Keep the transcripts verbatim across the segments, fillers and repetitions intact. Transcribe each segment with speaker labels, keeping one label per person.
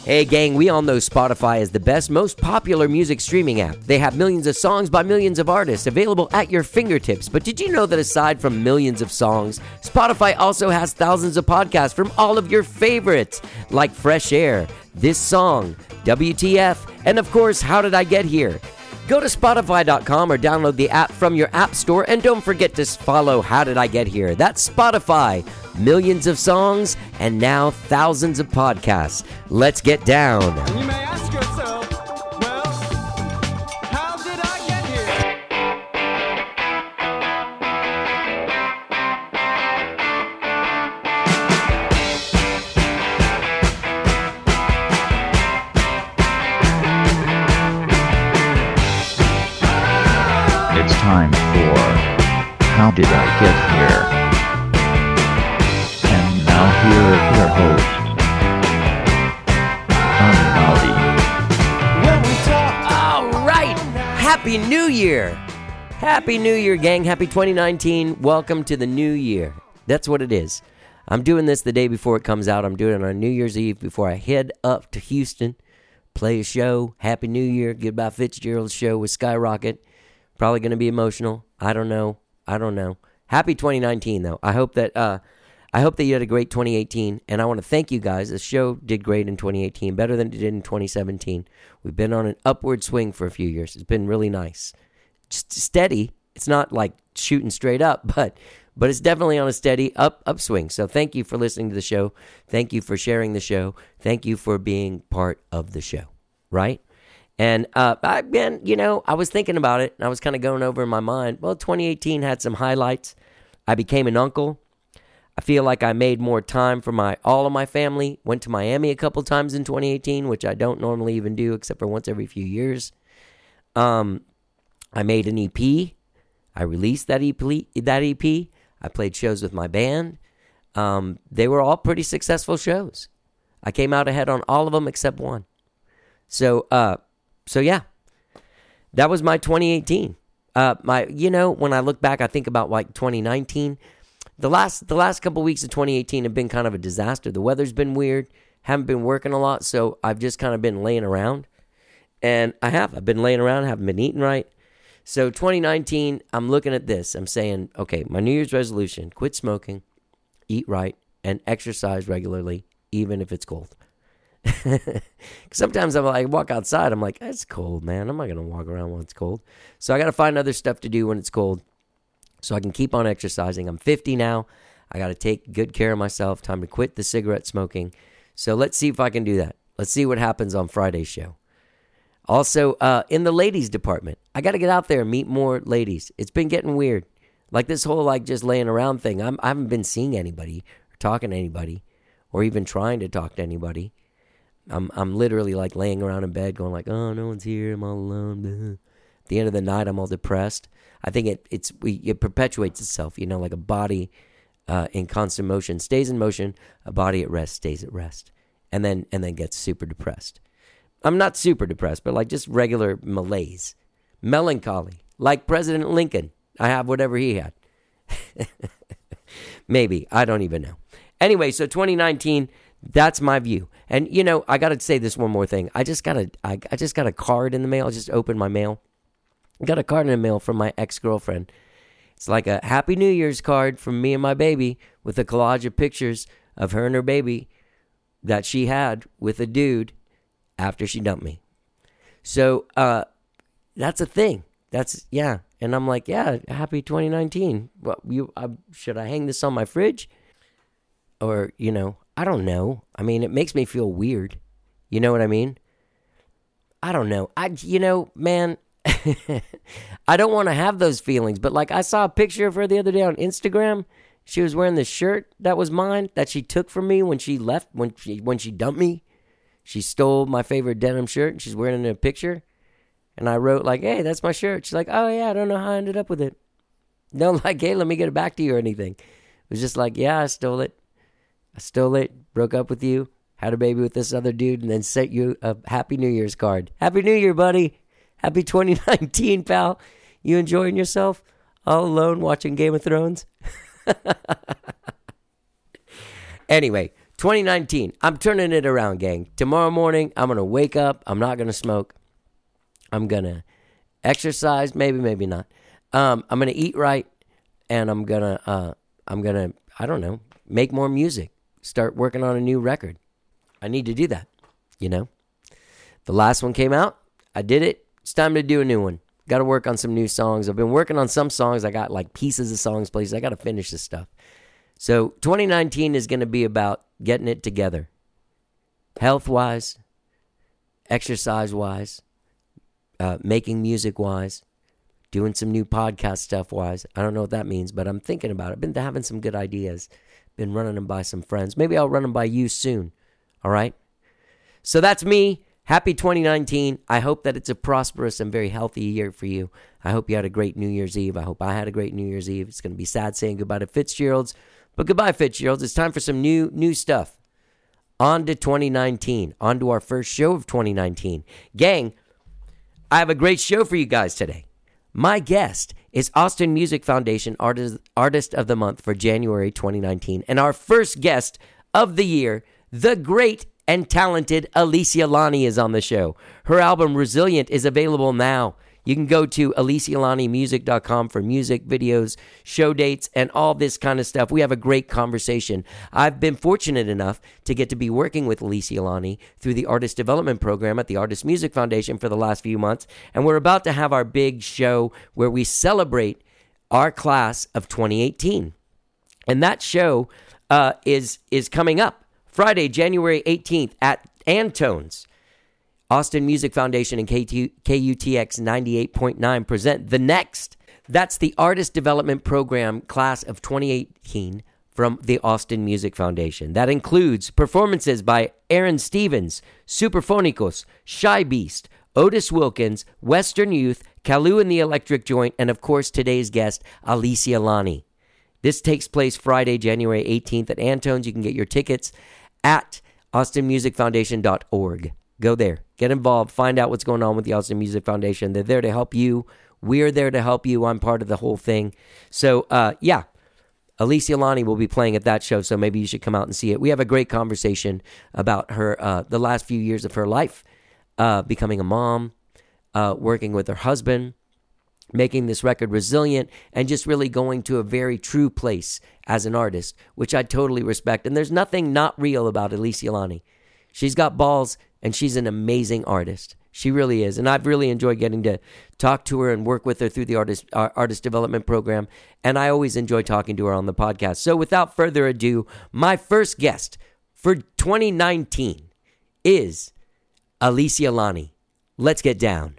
Speaker 1: Hey gang, we all know Spotify is the best, most popular music streaming app. They have millions of songs by millions of artists available at your fingertips. But did you know that aside from millions of songs, Spotify also has thousands of podcasts from all of your favorites, like Fresh Air, This Song, W T F, and of course, How Did I Get Here? Go to Spotify dot com or download the app from your app store, and don't forget to follow How Did I Get Here? That's Spotify. Millions of songs, and now thousands of podcasts. Let's get down.
Speaker 2: You may ask yourself, well, how did I get here?
Speaker 3: It's time for How Did I Get Here? And now here is your host, Unrowdy.
Speaker 2: When we talk,
Speaker 1: All right. Happy New Year. Happy New Year, gang. Happy twenty nineteen. Welcome to the new year. That's what it is. I'm doing this the day before it comes out. I'm doing it on New Year's Eve before I head up to Houston, play a show. Happy New Year. Goodbye Fitzgerald's show with Skyrocket. Probably going to be emotional. I don't know. I don't know. Happy twenty nineteen, though. I hope that uh, I hope that you had a great twenty eighteen, and I want to thank you guys. The show did great in twenty eighteen, better than it did in twenty seventeen. We've been on an upward swing for a few years. It's been really nice. Just steady. It's not like shooting straight up, but but it's definitely on a steady up upswing. So thank you for listening to the show. Thank you for sharing the show. Thank you for being part of the show, right? And uh, I've been, you know, I was thinking about it, and I was kind of going over in my mind. Well, twenty eighteen had some highlights. I became an uncle. I feel like I made more time for my all of my family. Went to Miami a couple times in twenty eighteen, which I don't normally even do except for once every few years. Um, I made an E P. I released that E P. That E P. I played shows with my band. Um, they were all pretty successful shows. I came out ahead on all of them except one. So, uh, so yeah, that was my twenty eighteen. Uh, my, you know, when I look back, I think about like twenty nineteen. The last the last couple weeks of twenty eighteen have been kind of a disaster. The weather's been weird. Haven't been working a lot, so I've just kind of been laying around. And I have. I've been laying around, haven't been eating right. So twenty nineteen, I'm looking at this. I'm saying, okay, my New Year's resolution, quit smoking, eat right, and exercise regularly, even if it's cold. Sometimes I'm like, I walk outside, I'm like, it's cold, man. I'm not going to walk around when it's cold. So I got to find other stuff to do when it's cold, so I can keep on exercising. I'm fifty now. I got to take good care of myself. Time to quit the cigarette smoking. So let's see if I can do that. Let's see what happens on Friday's show. Also, uh, in the ladies department, I got to get out there and meet more ladies. It's been getting weird. Like this whole like just laying around thing. I'm, I haven't been seeing anybody or talking to anybody or even trying to talk to anybody. I'm I'm literally like laying around in bed going like, oh, no one's here. I'm all alone. At the end of the night, I'm all depressed. I think it it's we, it perpetuates itself, you know, like a body uh, in constant motion stays in motion, a body at rest stays at rest, and then and then gets super depressed. I'm not super depressed, but like just regular malaise, melancholy, like President Lincoln. I have whatever he had. Maybe. I don't even know. Anyway, so twenty nineteen, that's my view. And, you know, I got to say this one more thing. I just got a, I, I just got a card in the mail. I just opened my mail. I got a card in the mail from my ex-girlfriend. It's like a Happy New Year's card from me and my baby with a collage of pictures of her and her baby that she had with a dude after she dumped me. So, uh, that's a thing. That's, yeah. And I'm like, yeah, happy twenty nineteen. Well, you, uh, should I hang this on my fridge? Or, you know, I don't know. I mean, it makes me feel weird. You know what I mean? I don't know. I, you know, man, I don't want to have those feelings. But like, I saw a picture of her the other day on Instagram. She was wearing this shirt that was mine that she took from me when she left, when she when she dumped me. She stole my favorite denim shirt and she's wearing it in a picture. And I wrote like, hey, that's my shirt. She's like, oh yeah, I don't know how I ended up with it. No, like, hey, let me get it back to you or anything. It was just like, yeah, I stole it. I stole it, broke up with you, had a baby with this other dude, and then sent you a Happy New Year's card. Happy New Year, buddy. Happy twenty nineteen, pal. You enjoying yourself? All alone watching Game of Thrones? Anyway, twenty nineteen, I'm turning it around, gang. Tomorrow morning, I'm going to wake up. I'm not going to smoke. I'm going to exercise, maybe, maybe not. Um, I'm going to eat right, and I'm going to, uh, I'm going to, I don't know, make more music. Start working on a new record. I need to do that, you know? The last one came out. I did it. It's time to do a new one. Got to work on some new songs. I've been working on some songs. I got like pieces of songs, places. I got to finish this stuff. So twenty nineteen is going to be about getting it together. Health-wise, exercise-wise, uh, making music-wise, doing some new podcast stuff-wise. I don't know what that means, but I'm thinking about it. I've been having some good ideas. Been running them by some friends. Maybe I'll run them by you soon. All right? So that's me. Happy twenty nineteen. I hope that it's a prosperous and very healthy year for you. I hope you had a great New Year's Eve. I hope I had a great New Year's Eve. It's going to be sad saying goodbye to Fitzgerald's. But goodbye, Fitzgerald's. It's time for some new new stuff. On to twenty nineteen. On to our first show of twenty nineteen. Gang, I have a great show for you guys today. My guest is Austin Music Foundation Artist, Artist of the Month for January twenty nineteen. And our first guest of the year, the great and talented Alicia Lani, is on the show. Her album Resilient is available now. You can go to alicia lani music dot com for music, videos, show dates, and all this kind of stuff. We have a great conversation. I've been fortunate enough to get to be working with Alicia Lani through the Artist Development Program at the Artist Music Foundation for the last few months, and we're about to have our big show where we celebrate our class of twenty eighteen. And that show uh, is is coming up Friday, January eighteenth at Antone's. Austin Music Foundation and K U T X ninety-eight point nine present The Next. That's the Artist Development Program class of twenty eighteen from the Austin Music Foundation. That includes performances by Aaron Stevens, Superphonicos, Shy Beast, Otis Wilkins, Western Youth, Kalu and the Electric Joint, and of course today's guest, Alicia Lani. This takes place Friday, January eighteenth at Antone's. You can get your tickets at austin music foundation dot org. Go there. Get involved. Find out what's going on with the Austin Music Foundation. They're there to help you. We're there to help you. I'm part of the whole thing. So, uh, yeah, Alicia Lani will be playing at that show, so maybe you should come out and see it. We have a great conversation about her, uh, the last few years of her life, uh, becoming a mom, uh, working with her husband, making this record Resilient, and just really going to a very true place as an artist, which I totally respect. And there's nothing not real about Alicia Lani. She's got balls, and she's an amazing artist. She really is. And I've really enjoyed getting to talk to her and work with her through the artist uh, artist development program. And I always enjoy talking to her on the podcast. So without further ado, my first guest for twenty nineteen is Alicia Lani. Let's get down.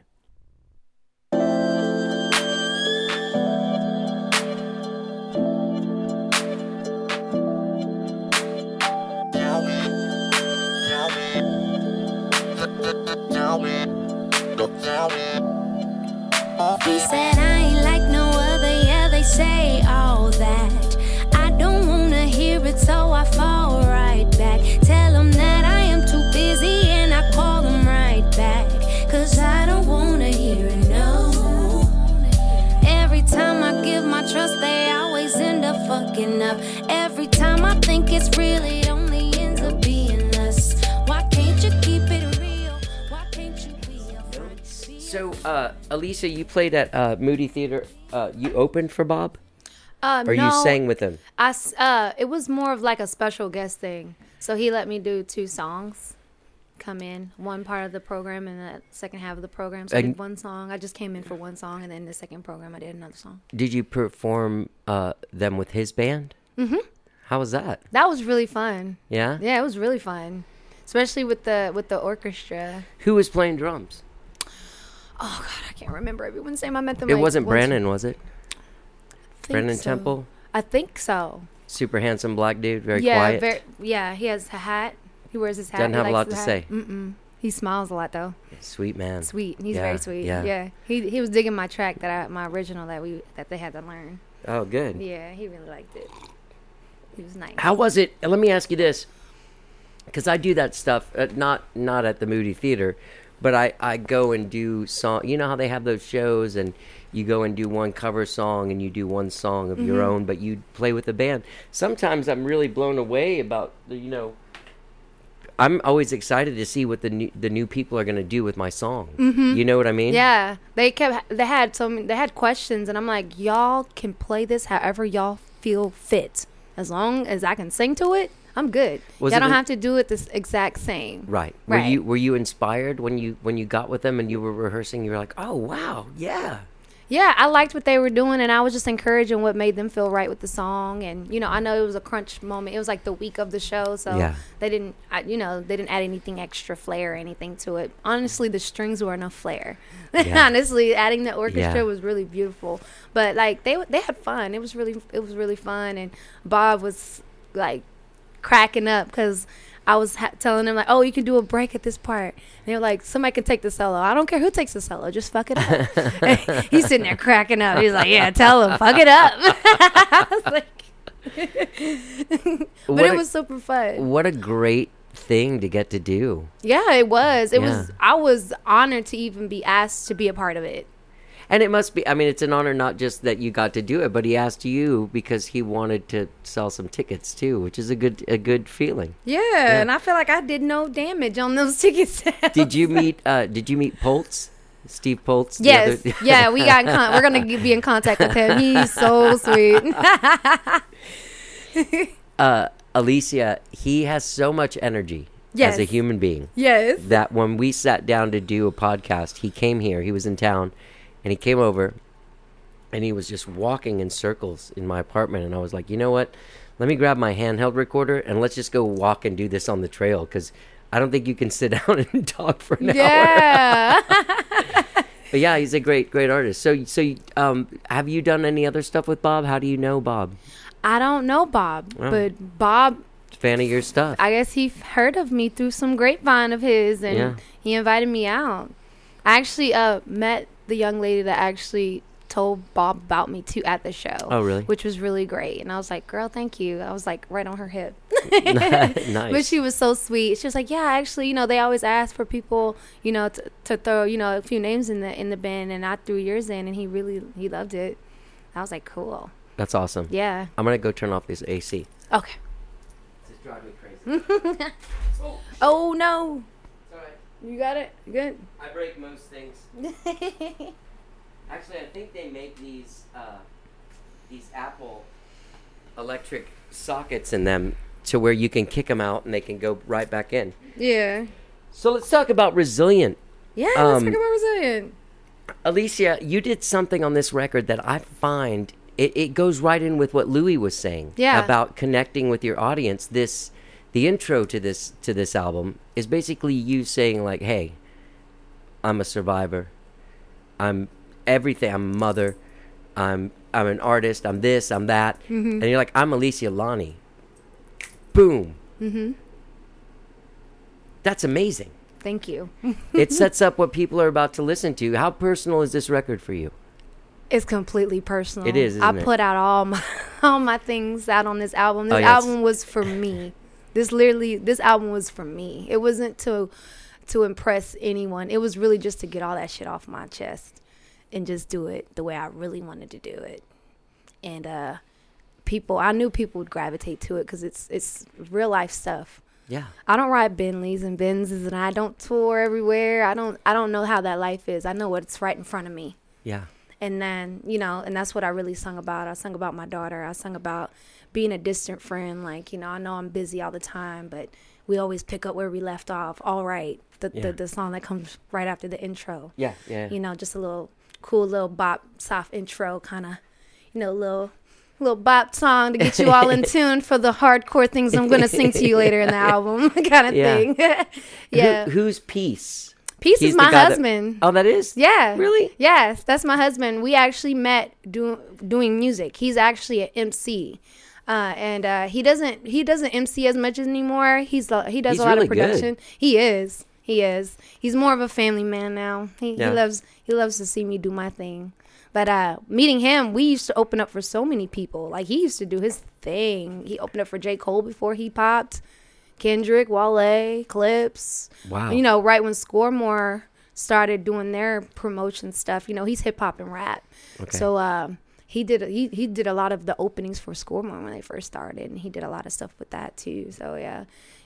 Speaker 4: He said I ain't like no other, yeah, they say all that. I don't wanna hear it, so I fall right back. Tell them that I am too busy and I call them right back. Cause I don't wanna hear it, no. Every time I give my trust, they always end up fucking up. Every time I think it's real, it only ends up being less. Why can't you keep it real? Why can't you be a
Speaker 1: So, uh, Alicia, you played at uh, Moody Theater. Uh, you opened for Bob?
Speaker 5: Uh,
Speaker 1: or
Speaker 5: no,
Speaker 1: you sang with him?
Speaker 5: I, s- uh, it was more of like a special guest thing. So he let me do two songs, come in, one part of the program and the second half of the program. So I
Speaker 1: And-
Speaker 5: did one song. I just came in for one song, and then the second program I did another song.
Speaker 1: Did you perform uh, them with his band? Mm-hmm. How was that?
Speaker 5: That was really fun.
Speaker 1: Yeah?
Speaker 5: Yeah, it was really fun, especially with the with the orchestra.
Speaker 1: Who was playing drums?
Speaker 5: Oh God, I can't remember everyone's name. I met them.
Speaker 1: It
Speaker 5: like,
Speaker 1: wasn't
Speaker 5: once-
Speaker 1: Brandon, was it?
Speaker 5: I think
Speaker 1: Brandon
Speaker 5: so.
Speaker 1: Temple?
Speaker 5: I think so.
Speaker 1: Super handsome black dude, very
Speaker 5: yeah,
Speaker 1: quiet.
Speaker 5: Very, yeah, he has a hat. He wears his hat.
Speaker 1: Doesn't
Speaker 5: He
Speaker 1: have a
Speaker 5: likes
Speaker 1: lot
Speaker 5: his
Speaker 1: to
Speaker 5: hat.
Speaker 1: say.
Speaker 5: Mm-mm. He smiles a lot though.
Speaker 1: Sweet man.
Speaker 5: Sweet. He's
Speaker 1: Yeah,
Speaker 5: very sweet.
Speaker 1: yeah.
Speaker 5: Yeah. He he was digging my track that I my original that we that they had to learn.
Speaker 1: Oh, good.
Speaker 5: Yeah, he really liked it. He was nice.
Speaker 1: How was it? Let me ask you this, because I do that stuff, uh, not not at the Moody Theater, but I, I go and do song. You know how they have those shows, and you go and do one cover song, and you do one song of
Speaker 5: Mm-hmm.
Speaker 1: your own, but you play with the band. Sometimes I'm really blown away about the, you know, I'm always excited to see what the new, the new people are going to do with my song. Mm-hmm. You know what I mean?
Speaker 5: Yeah, they kept they had so many, they had questions, and I'm like, y'all can play this however y'all feel fit, as long as I can sing to it. I'm good.
Speaker 1: Was
Speaker 5: y'all
Speaker 1: it
Speaker 5: don't
Speaker 1: a-
Speaker 5: have to do it this exact same.
Speaker 1: Right. Were
Speaker 5: Right.
Speaker 1: you were you inspired when you when you got with them and you were rehearsing? You were like, oh wow, yeah.
Speaker 5: Yeah, I liked what they were doing, and I was just encouraging what made them feel right with the song. And you know, I know it was a crunch moment. It was like the week of the show, so
Speaker 1: Yeah.
Speaker 5: they didn't, I, you know, they didn't add anything extra flair or anything to it. Honestly, the strings were enough flair.
Speaker 1: Yeah.
Speaker 5: Honestly, adding the orchestra
Speaker 1: Yeah.
Speaker 5: was really beautiful. But like they they had fun. It was really it was really fun, and Bob was like cracking up because I was ha- telling them like, oh, you can do a break at this part. And they were like, somebody can take the solo. I don't care who takes the solo. Just fuck it up. He's sitting there cracking up. He's like, yeah, tell him, fuck it up. I was like, but
Speaker 1: What
Speaker 5: it
Speaker 1: a-
Speaker 5: was super fun.
Speaker 1: What a great thing to get to do.
Speaker 5: Yeah, it was. It
Speaker 1: Yeah.
Speaker 5: was. I was honored to even be asked to be a part of it.
Speaker 1: And it must be, I mean, it's an honor not just that you got to do it, but he asked you because he wanted to sell some tickets too, which is a good a good feeling.
Speaker 5: Yeah, and I feel like I did no damage on those ticket sales.
Speaker 1: Did you meet uh did you meet Poltz? Steve Poltz? the
Speaker 5: Yes.
Speaker 1: other-
Speaker 5: Yeah, we got in con- we're going to be in contact with him. He's so sweet.
Speaker 1: uh Alicia, he has so much energy
Speaker 5: Yes.
Speaker 1: as a human being.
Speaker 5: Yes.
Speaker 1: That when we sat down to do a podcast, he came here, he was in town, and he came over and he was just walking in circles in my apartment. And I was like, you know what? Let me grab my handheld recorder and let's just go walk and do this on the trail because I don't think you can sit down and talk for an hour.
Speaker 5: Yeah.
Speaker 1: But yeah, he's a great, great artist. So, so um, have you done any other stuff with Bob? How do you know Bob?
Speaker 5: I don't know Bob,
Speaker 1: Oh.
Speaker 5: but Bob,
Speaker 1: Fan of your stuff.
Speaker 5: I guess he heard of me through some grapevine of his, and
Speaker 1: Yeah.
Speaker 5: he invited me out. I actually uh, met the young lady that actually told Bob about me too at the show.
Speaker 1: Oh, really?
Speaker 5: Which was really great. And I was like, girl, thank you. I was like right on her hip.
Speaker 1: Nice.
Speaker 5: But she was so sweet. She was like, yeah, actually, you know, they always ask for people, you know, to, to throw, you know, a few names in the in the bin, and I threw yours in, and he really he loved it. I was like, cool.
Speaker 1: That's awesome.
Speaker 5: Yeah.
Speaker 1: I'm going to go turn off this A C.
Speaker 5: Okay.
Speaker 1: This is driving me crazy.
Speaker 5: Oh no.
Speaker 1: It's all right.
Speaker 5: You got it? You good?
Speaker 1: I break most things. Actually, I think they make these uh, these Apple electric sockets in them to where you can kick them out and they can go right back in.
Speaker 5: Yeah.
Speaker 1: So let's talk about Resilient.
Speaker 5: Yeah, let's
Speaker 1: Um,
Speaker 5: talk about Resilient.
Speaker 1: Alicia, you did something on this record that I find it, it goes right in with what Louis was saying
Speaker 5: Yeah.
Speaker 1: about connecting with your audience. This the intro to this to this album is basically you saying like, "Hey, I'm a survivor. I'm everything. I'm a mother. I'm I'm an artist. I'm this. I'm that."
Speaker 5: Mm-hmm.
Speaker 1: And you're like, "I'm Alicia Lonnie." Boom.
Speaker 5: Mm-hmm.
Speaker 1: That's amazing.
Speaker 5: Thank you.
Speaker 1: It sets up what people are about to listen to. How personal is this record for you?
Speaker 5: It's completely personal.
Speaker 1: It is, isn't
Speaker 5: I
Speaker 1: it?
Speaker 5: put out all my all my things out on this album. This
Speaker 1: Oh, yes.
Speaker 5: album was for me. This literally this album was for me. It wasn't to to impress anyone. It was really just to get all that shit off my chest and just do it the way I really wanted to do it. And uh people, I knew people would gravitate to it cuz it's it's real life stuff.
Speaker 1: Yeah.
Speaker 5: I don't ride Bentleys and Benzes, and I don't tour everywhere. I don't I don't know how that life is. I know what's right in front of me.
Speaker 1: Yeah.
Speaker 5: And then, you know, and that's what I really sung about. I sung about my daughter. I sung about being a distant friend. Like, you know, I know I'm busy all the time, but we always pick up where we left off. All right. The
Speaker 1: Yeah.
Speaker 5: the, the song that comes right after the intro.
Speaker 1: Yeah. Yeah.
Speaker 5: You know, just a little cool little bop, soft intro kind of, you know, little little bop song to get you all in tune for the hardcore things I'm going to sing to you later in the album kind of
Speaker 1: Yeah.
Speaker 5: thing. Yeah.
Speaker 1: Who, who's Peace?
Speaker 5: Peace
Speaker 1: He's
Speaker 5: is
Speaker 1: the
Speaker 5: my
Speaker 1: guy that-
Speaker 5: husband.
Speaker 1: Oh, that is?
Speaker 5: Yeah.
Speaker 1: Really?
Speaker 5: Yes, that's my husband. We actually met do, doing music. He's actually an M C. Uh, and uh, he doesn't he doesn't M C as much anymore. He's uh, he does
Speaker 1: He's
Speaker 5: a lot
Speaker 1: really
Speaker 5: of production. He is. He is. He's more of a family man now. He,
Speaker 1: Yeah.
Speaker 5: he loves he loves to see me do my thing. But uh, meeting him, we used to open up for so many people. Like, he used to do his thing. He opened up for J. Cole before he popped. Kendrick, Wale, Clips.
Speaker 1: Wow.
Speaker 5: You know, right when Scoremore started doing their promotion stuff, you know, he's hip hop and rap.
Speaker 1: Okay.
Speaker 5: So um, he did he he did a lot of the openings for Scoremore when they first started, and he did a lot of stuff with that too. So yeah,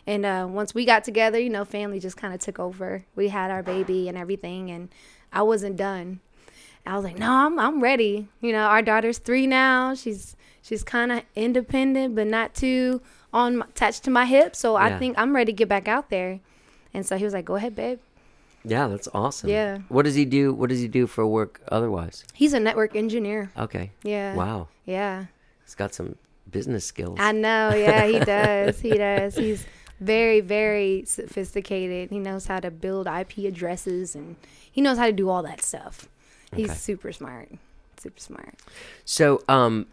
Speaker 5: And uh, once we got together, you know, family just kind of took over. We had our baby and everything, and I wasn't done. I was like, no, I'm I'm ready. You know, our daughter's three now. She's she's kind of independent, but not too on my, attached to my hip. So
Speaker 1: Yeah.
Speaker 5: I think I'm ready to get back out there. And so he was like, go ahead, babe.
Speaker 1: Yeah, that's awesome.
Speaker 5: Yeah.
Speaker 1: What does he do? What does he do for work otherwise?
Speaker 5: He's a network engineer.
Speaker 1: Okay.
Speaker 5: Yeah.
Speaker 1: Wow.
Speaker 5: Yeah.
Speaker 1: He's got some business skills.
Speaker 5: I know. Yeah, he does. He does. He's very, very sophisticated. He knows how to build I P addresses, and he knows how to do all that stuff. He's
Speaker 1: Okay.
Speaker 5: super smart. Super smart.
Speaker 1: So, um,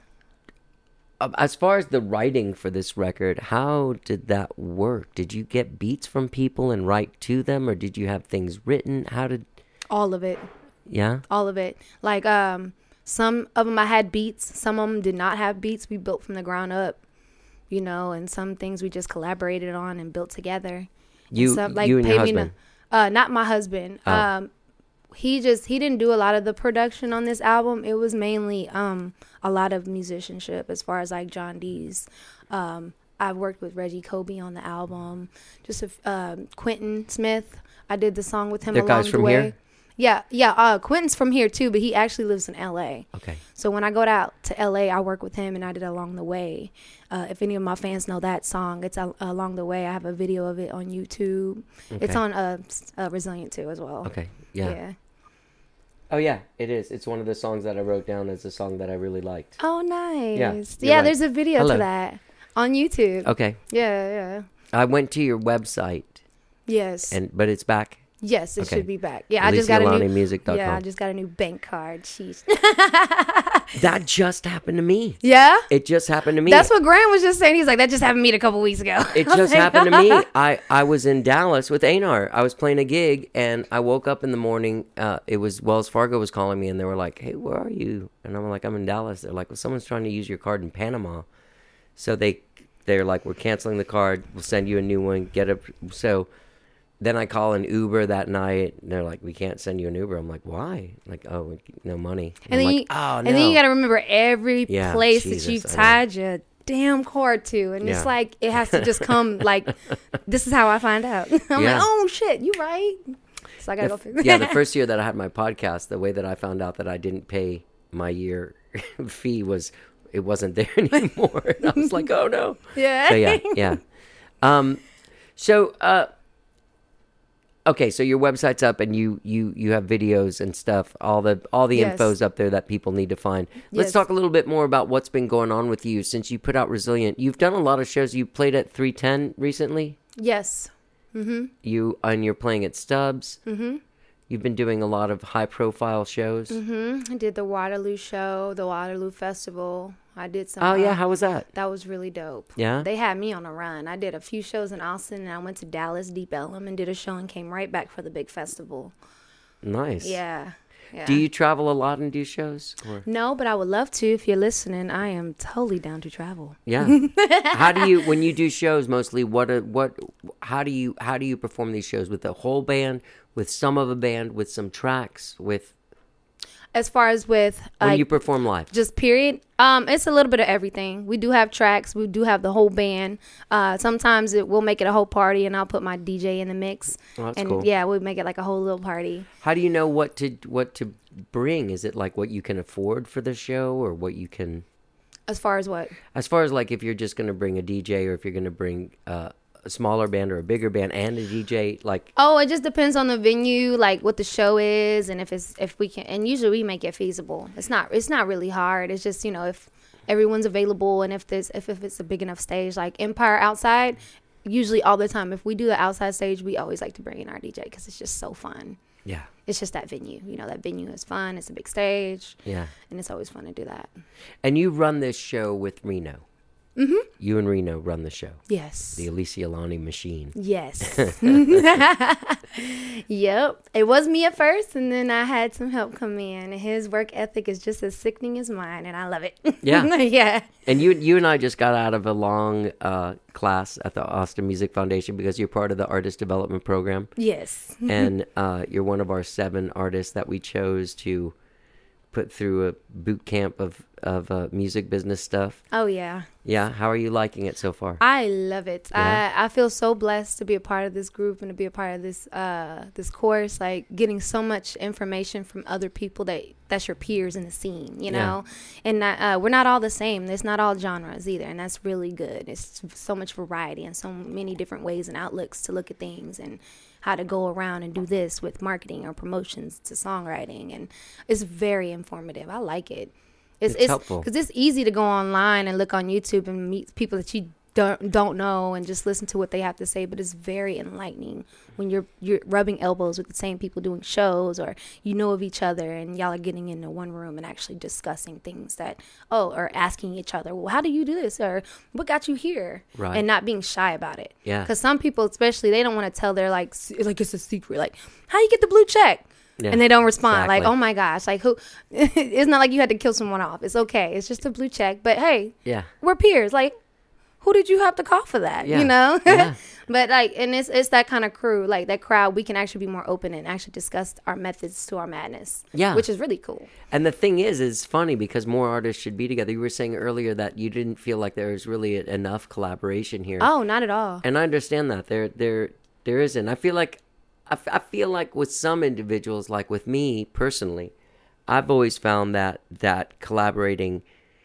Speaker 1: um, as far as the writing for this record, how did that work? Did you get beats from people and write to them, or did you have things written? How did?
Speaker 5: All of it.
Speaker 1: Yeah.
Speaker 5: All of it. Like, um, some of them I had beats. Some of them did not have beats. We built from the ground up, you know, and some things we just collaborated on and built together.
Speaker 1: You,
Speaker 5: and stuff,
Speaker 1: you and your
Speaker 5: Paving
Speaker 1: husband.
Speaker 5: the- uh, not my husband.
Speaker 1: Oh.
Speaker 5: Um, he just he didn't do a lot of the production on this album. It was mainly um a lot of musicianship as far as like John D's. Um, I've worked with Reggie Kobe on the album. Just a, f- um, Quentin Smith. I did the song with him
Speaker 1: That
Speaker 5: along
Speaker 1: guy's
Speaker 5: the
Speaker 1: from
Speaker 5: way.
Speaker 1: here?
Speaker 5: Yeah, yeah. Uh, Quentin's from here too, but he actually lives in L A.
Speaker 1: Okay.
Speaker 5: So when I go out to L A, I work with him, and I did Along the Way. Uh, if any of my fans know that song, it's uh, Along the Way. I have a video of it on YouTube. It's
Speaker 1: Okay.
Speaker 5: on uh, s- uh, Resilient too as well.
Speaker 1: Okay. Yeah.
Speaker 5: Yeah.
Speaker 1: Oh yeah, it is. It's one of the songs that I wrote down as a song that I really liked.
Speaker 5: Oh, nice.
Speaker 1: Yeah,
Speaker 5: Yeah,
Speaker 1: you're right.
Speaker 5: there's a video
Speaker 1: Hello.
Speaker 5: to that on YouTube.
Speaker 1: Okay.
Speaker 5: Yeah, yeah.
Speaker 1: I went to your website,
Speaker 5: Yes.
Speaker 1: and but it's back.
Speaker 5: yes, it
Speaker 1: okay.
Speaker 5: should be back. Yeah, I just got a new.
Speaker 1: music dot com.
Speaker 5: Yeah, I just got a new bank card. Jeez.
Speaker 1: That just happened to me.
Speaker 5: Yeah.
Speaker 1: It just happened to me.
Speaker 5: That's what Graham was just saying. He's like, that just happened to me a couple weeks ago.
Speaker 1: It
Speaker 5: I was
Speaker 1: just
Speaker 5: like,
Speaker 1: happened to me. I, I was in Dallas with Anar. I was playing a gig, and I woke up in the morning. Uh, it was Wells Fargo was calling me, and they were like, "Hey, where are you?" And I'm like, "I'm in Dallas." They're like, "Well, someone's trying to use your card in Panama." So they they're like, "We're canceling the card. We'll send you a new one. Get a." So then I call an Uber that night, and they're like, "We can't send you an Uber." I'm like, "Why?" Like, "Oh, no money."
Speaker 5: And
Speaker 1: I'm
Speaker 5: then
Speaker 1: like,
Speaker 5: you,
Speaker 1: "Oh no!"
Speaker 5: and then you got to remember every
Speaker 1: Yeah,
Speaker 5: place
Speaker 1: Jesus,
Speaker 5: that you've
Speaker 1: I know.
Speaker 5: tied your damn card to, and
Speaker 1: Yeah.
Speaker 5: it's like it has to just come. Like, this is how I find out. I'm
Speaker 1: Yeah.
Speaker 5: like, oh shit, you right. So I gotta
Speaker 1: The
Speaker 5: go
Speaker 1: f-
Speaker 5: figure.
Speaker 1: yeah, the first year that I had my podcast, the way that I found out that I didn't pay my year fee was it wasn't there anymore. And I was like, oh no.
Speaker 5: yeah.
Speaker 1: So yeah, yeah. Um, so uh, okay, so your website's up and you you you have videos and stuff. All the all the
Speaker 5: Yes.
Speaker 1: info's up there that people need to find. Let's
Speaker 5: Yes.
Speaker 1: talk a little bit more about what's been going on with you since you put out Resilient. You've done a lot of shows. You played at three ten recently.
Speaker 5: Yes. Mm-hmm.
Speaker 1: You and you're playing at Stubbs.
Speaker 5: Mm-hmm.
Speaker 1: You've been doing a lot of high profile shows.
Speaker 5: Mm-hmm. I did the Waterloo show, the Waterloo Festival. I did some.
Speaker 1: Oh yeah,
Speaker 5: uh,
Speaker 1: how was that?
Speaker 5: that was really dope.
Speaker 1: Yeah?
Speaker 5: They had me on a run. I did a few shows in Austin, and I went to Dallas, Deep Ellum, and did a show and came right back for the big festival.
Speaker 1: Nice.
Speaker 5: Yeah. Yeah.
Speaker 1: Do you travel a lot and do shows? Or?
Speaker 5: No, but I would love to. If you're listening, I am totally down to travel.
Speaker 1: Yeah. How do you when you do shows mostly? What are, what? How do you how do you perform these shows with a whole band, with some of a band, with some tracks, with
Speaker 5: As far as with
Speaker 1: when
Speaker 5: like
Speaker 1: you perform live?
Speaker 5: just period, um, it's a little bit of everything. We do have tracks. We do have the whole band. Uh, sometimes it will make it a whole party, and I'll put my D J in the mix.
Speaker 1: Oh, that's
Speaker 5: and
Speaker 1: cool.
Speaker 5: yeah, we'll make it like a whole little party.
Speaker 1: How do you know what to what to bring? Is it like what you can afford for the show, or what you can?
Speaker 5: As far as what?
Speaker 1: As far as like if you're just going to bring a D J, or if you're going to bring uh, a smaller band or a bigger band and a D J, like
Speaker 5: Oh, it just depends on the venue, like what the show is, and if it's if we can. And usually we make it feasible. It's not it's not really hard. It's just, you know, if everyone's available and if there's if, if it's a big enough stage, like Empire outside. Usually all the time, if we do the outside stage, we always like to bring in our D J because it's just so fun.
Speaker 1: yeah,
Speaker 5: It's just that venue. You know, that venue is fun. It's a big stage,
Speaker 1: yeah.
Speaker 5: and it's always fun to do that.
Speaker 1: And you run this show with Reno. Mm-hmm. You and Reno run the show.
Speaker 5: Yes.
Speaker 1: The Alicia Lani machine.
Speaker 5: Yes. Yep. It was me at first, and then I had some help come in. And his work ethic is just as sickening as mine, and I love it.
Speaker 1: Yeah.
Speaker 5: Yeah.
Speaker 1: And you you and I just got out of a long uh, class at the Austin Music Foundation because you're part of the artist development program.
Speaker 5: Yes.
Speaker 1: And uh, you're one of our seven artists that we chose to put through a boot camp of of uh, music business stuff.
Speaker 5: Oh yeah.
Speaker 1: Yeah, how are you liking it so far?
Speaker 5: I love it.
Speaker 1: Yeah.
Speaker 5: I, I feel so blessed to be a part of this group and to be a part of this uh this course. Like getting so much information from other people that that's your peers in the scene, you know. Yeah. And that, uh, we're not all the same. It's not all genres either, and that's really good. It's so much variety and so many different ways and outlooks to look at things and how to go around and do this with marketing or promotions to songwriting, and it's very informative. I like it.
Speaker 1: It's,
Speaker 5: it's
Speaker 1: helpful
Speaker 5: because it's easy to go online and look on YouTube and meet people that you don't don't know and just listen to what they have to say. But it's very enlightening when you're you're rubbing elbows with the same people doing shows, or you know of each other and y'all are getting into one room and actually discussing things that oh or asking each other, well, how do you do this, or what got you here,
Speaker 1: right.
Speaker 5: and not being shy about it.
Speaker 1: Yeah,
Speaker 5: because some people especially, they don't want to tell their like like it's a secret, like how you get the blue check. Yeah, and they don't respond.
Speaker 1: Exactly.
Speaker 5: Like, oh my gosh, like who? It's not like you had to kill someone off. It's okay. It's just a blue check. But hey,
Speaker 1: yeah,
Speaker 5: we're peers. Like, who did you have to call for that?
Speaker 1: Yeah.
Speaker 5: You know?
Speaker 1: Yeah.
Speaker 5: But like, and it's it's that kind of crew, like that crowd. We can actually be more open and actually discuss our methods to our madness.
Speaker 1: Yeah,
Speaker 5: which is really cool.
Speaker 1: And the thing is, it's funny because more artists should be together. You were saying earlier that you didn't feel like there was really enough collaboration here.
Speaker 5: Oh, not at all.
Speaker 1: And I understand that there there there isn't. I feel like. I, f- I feel like with some individuals, like with me personally, I've always found that that collaborating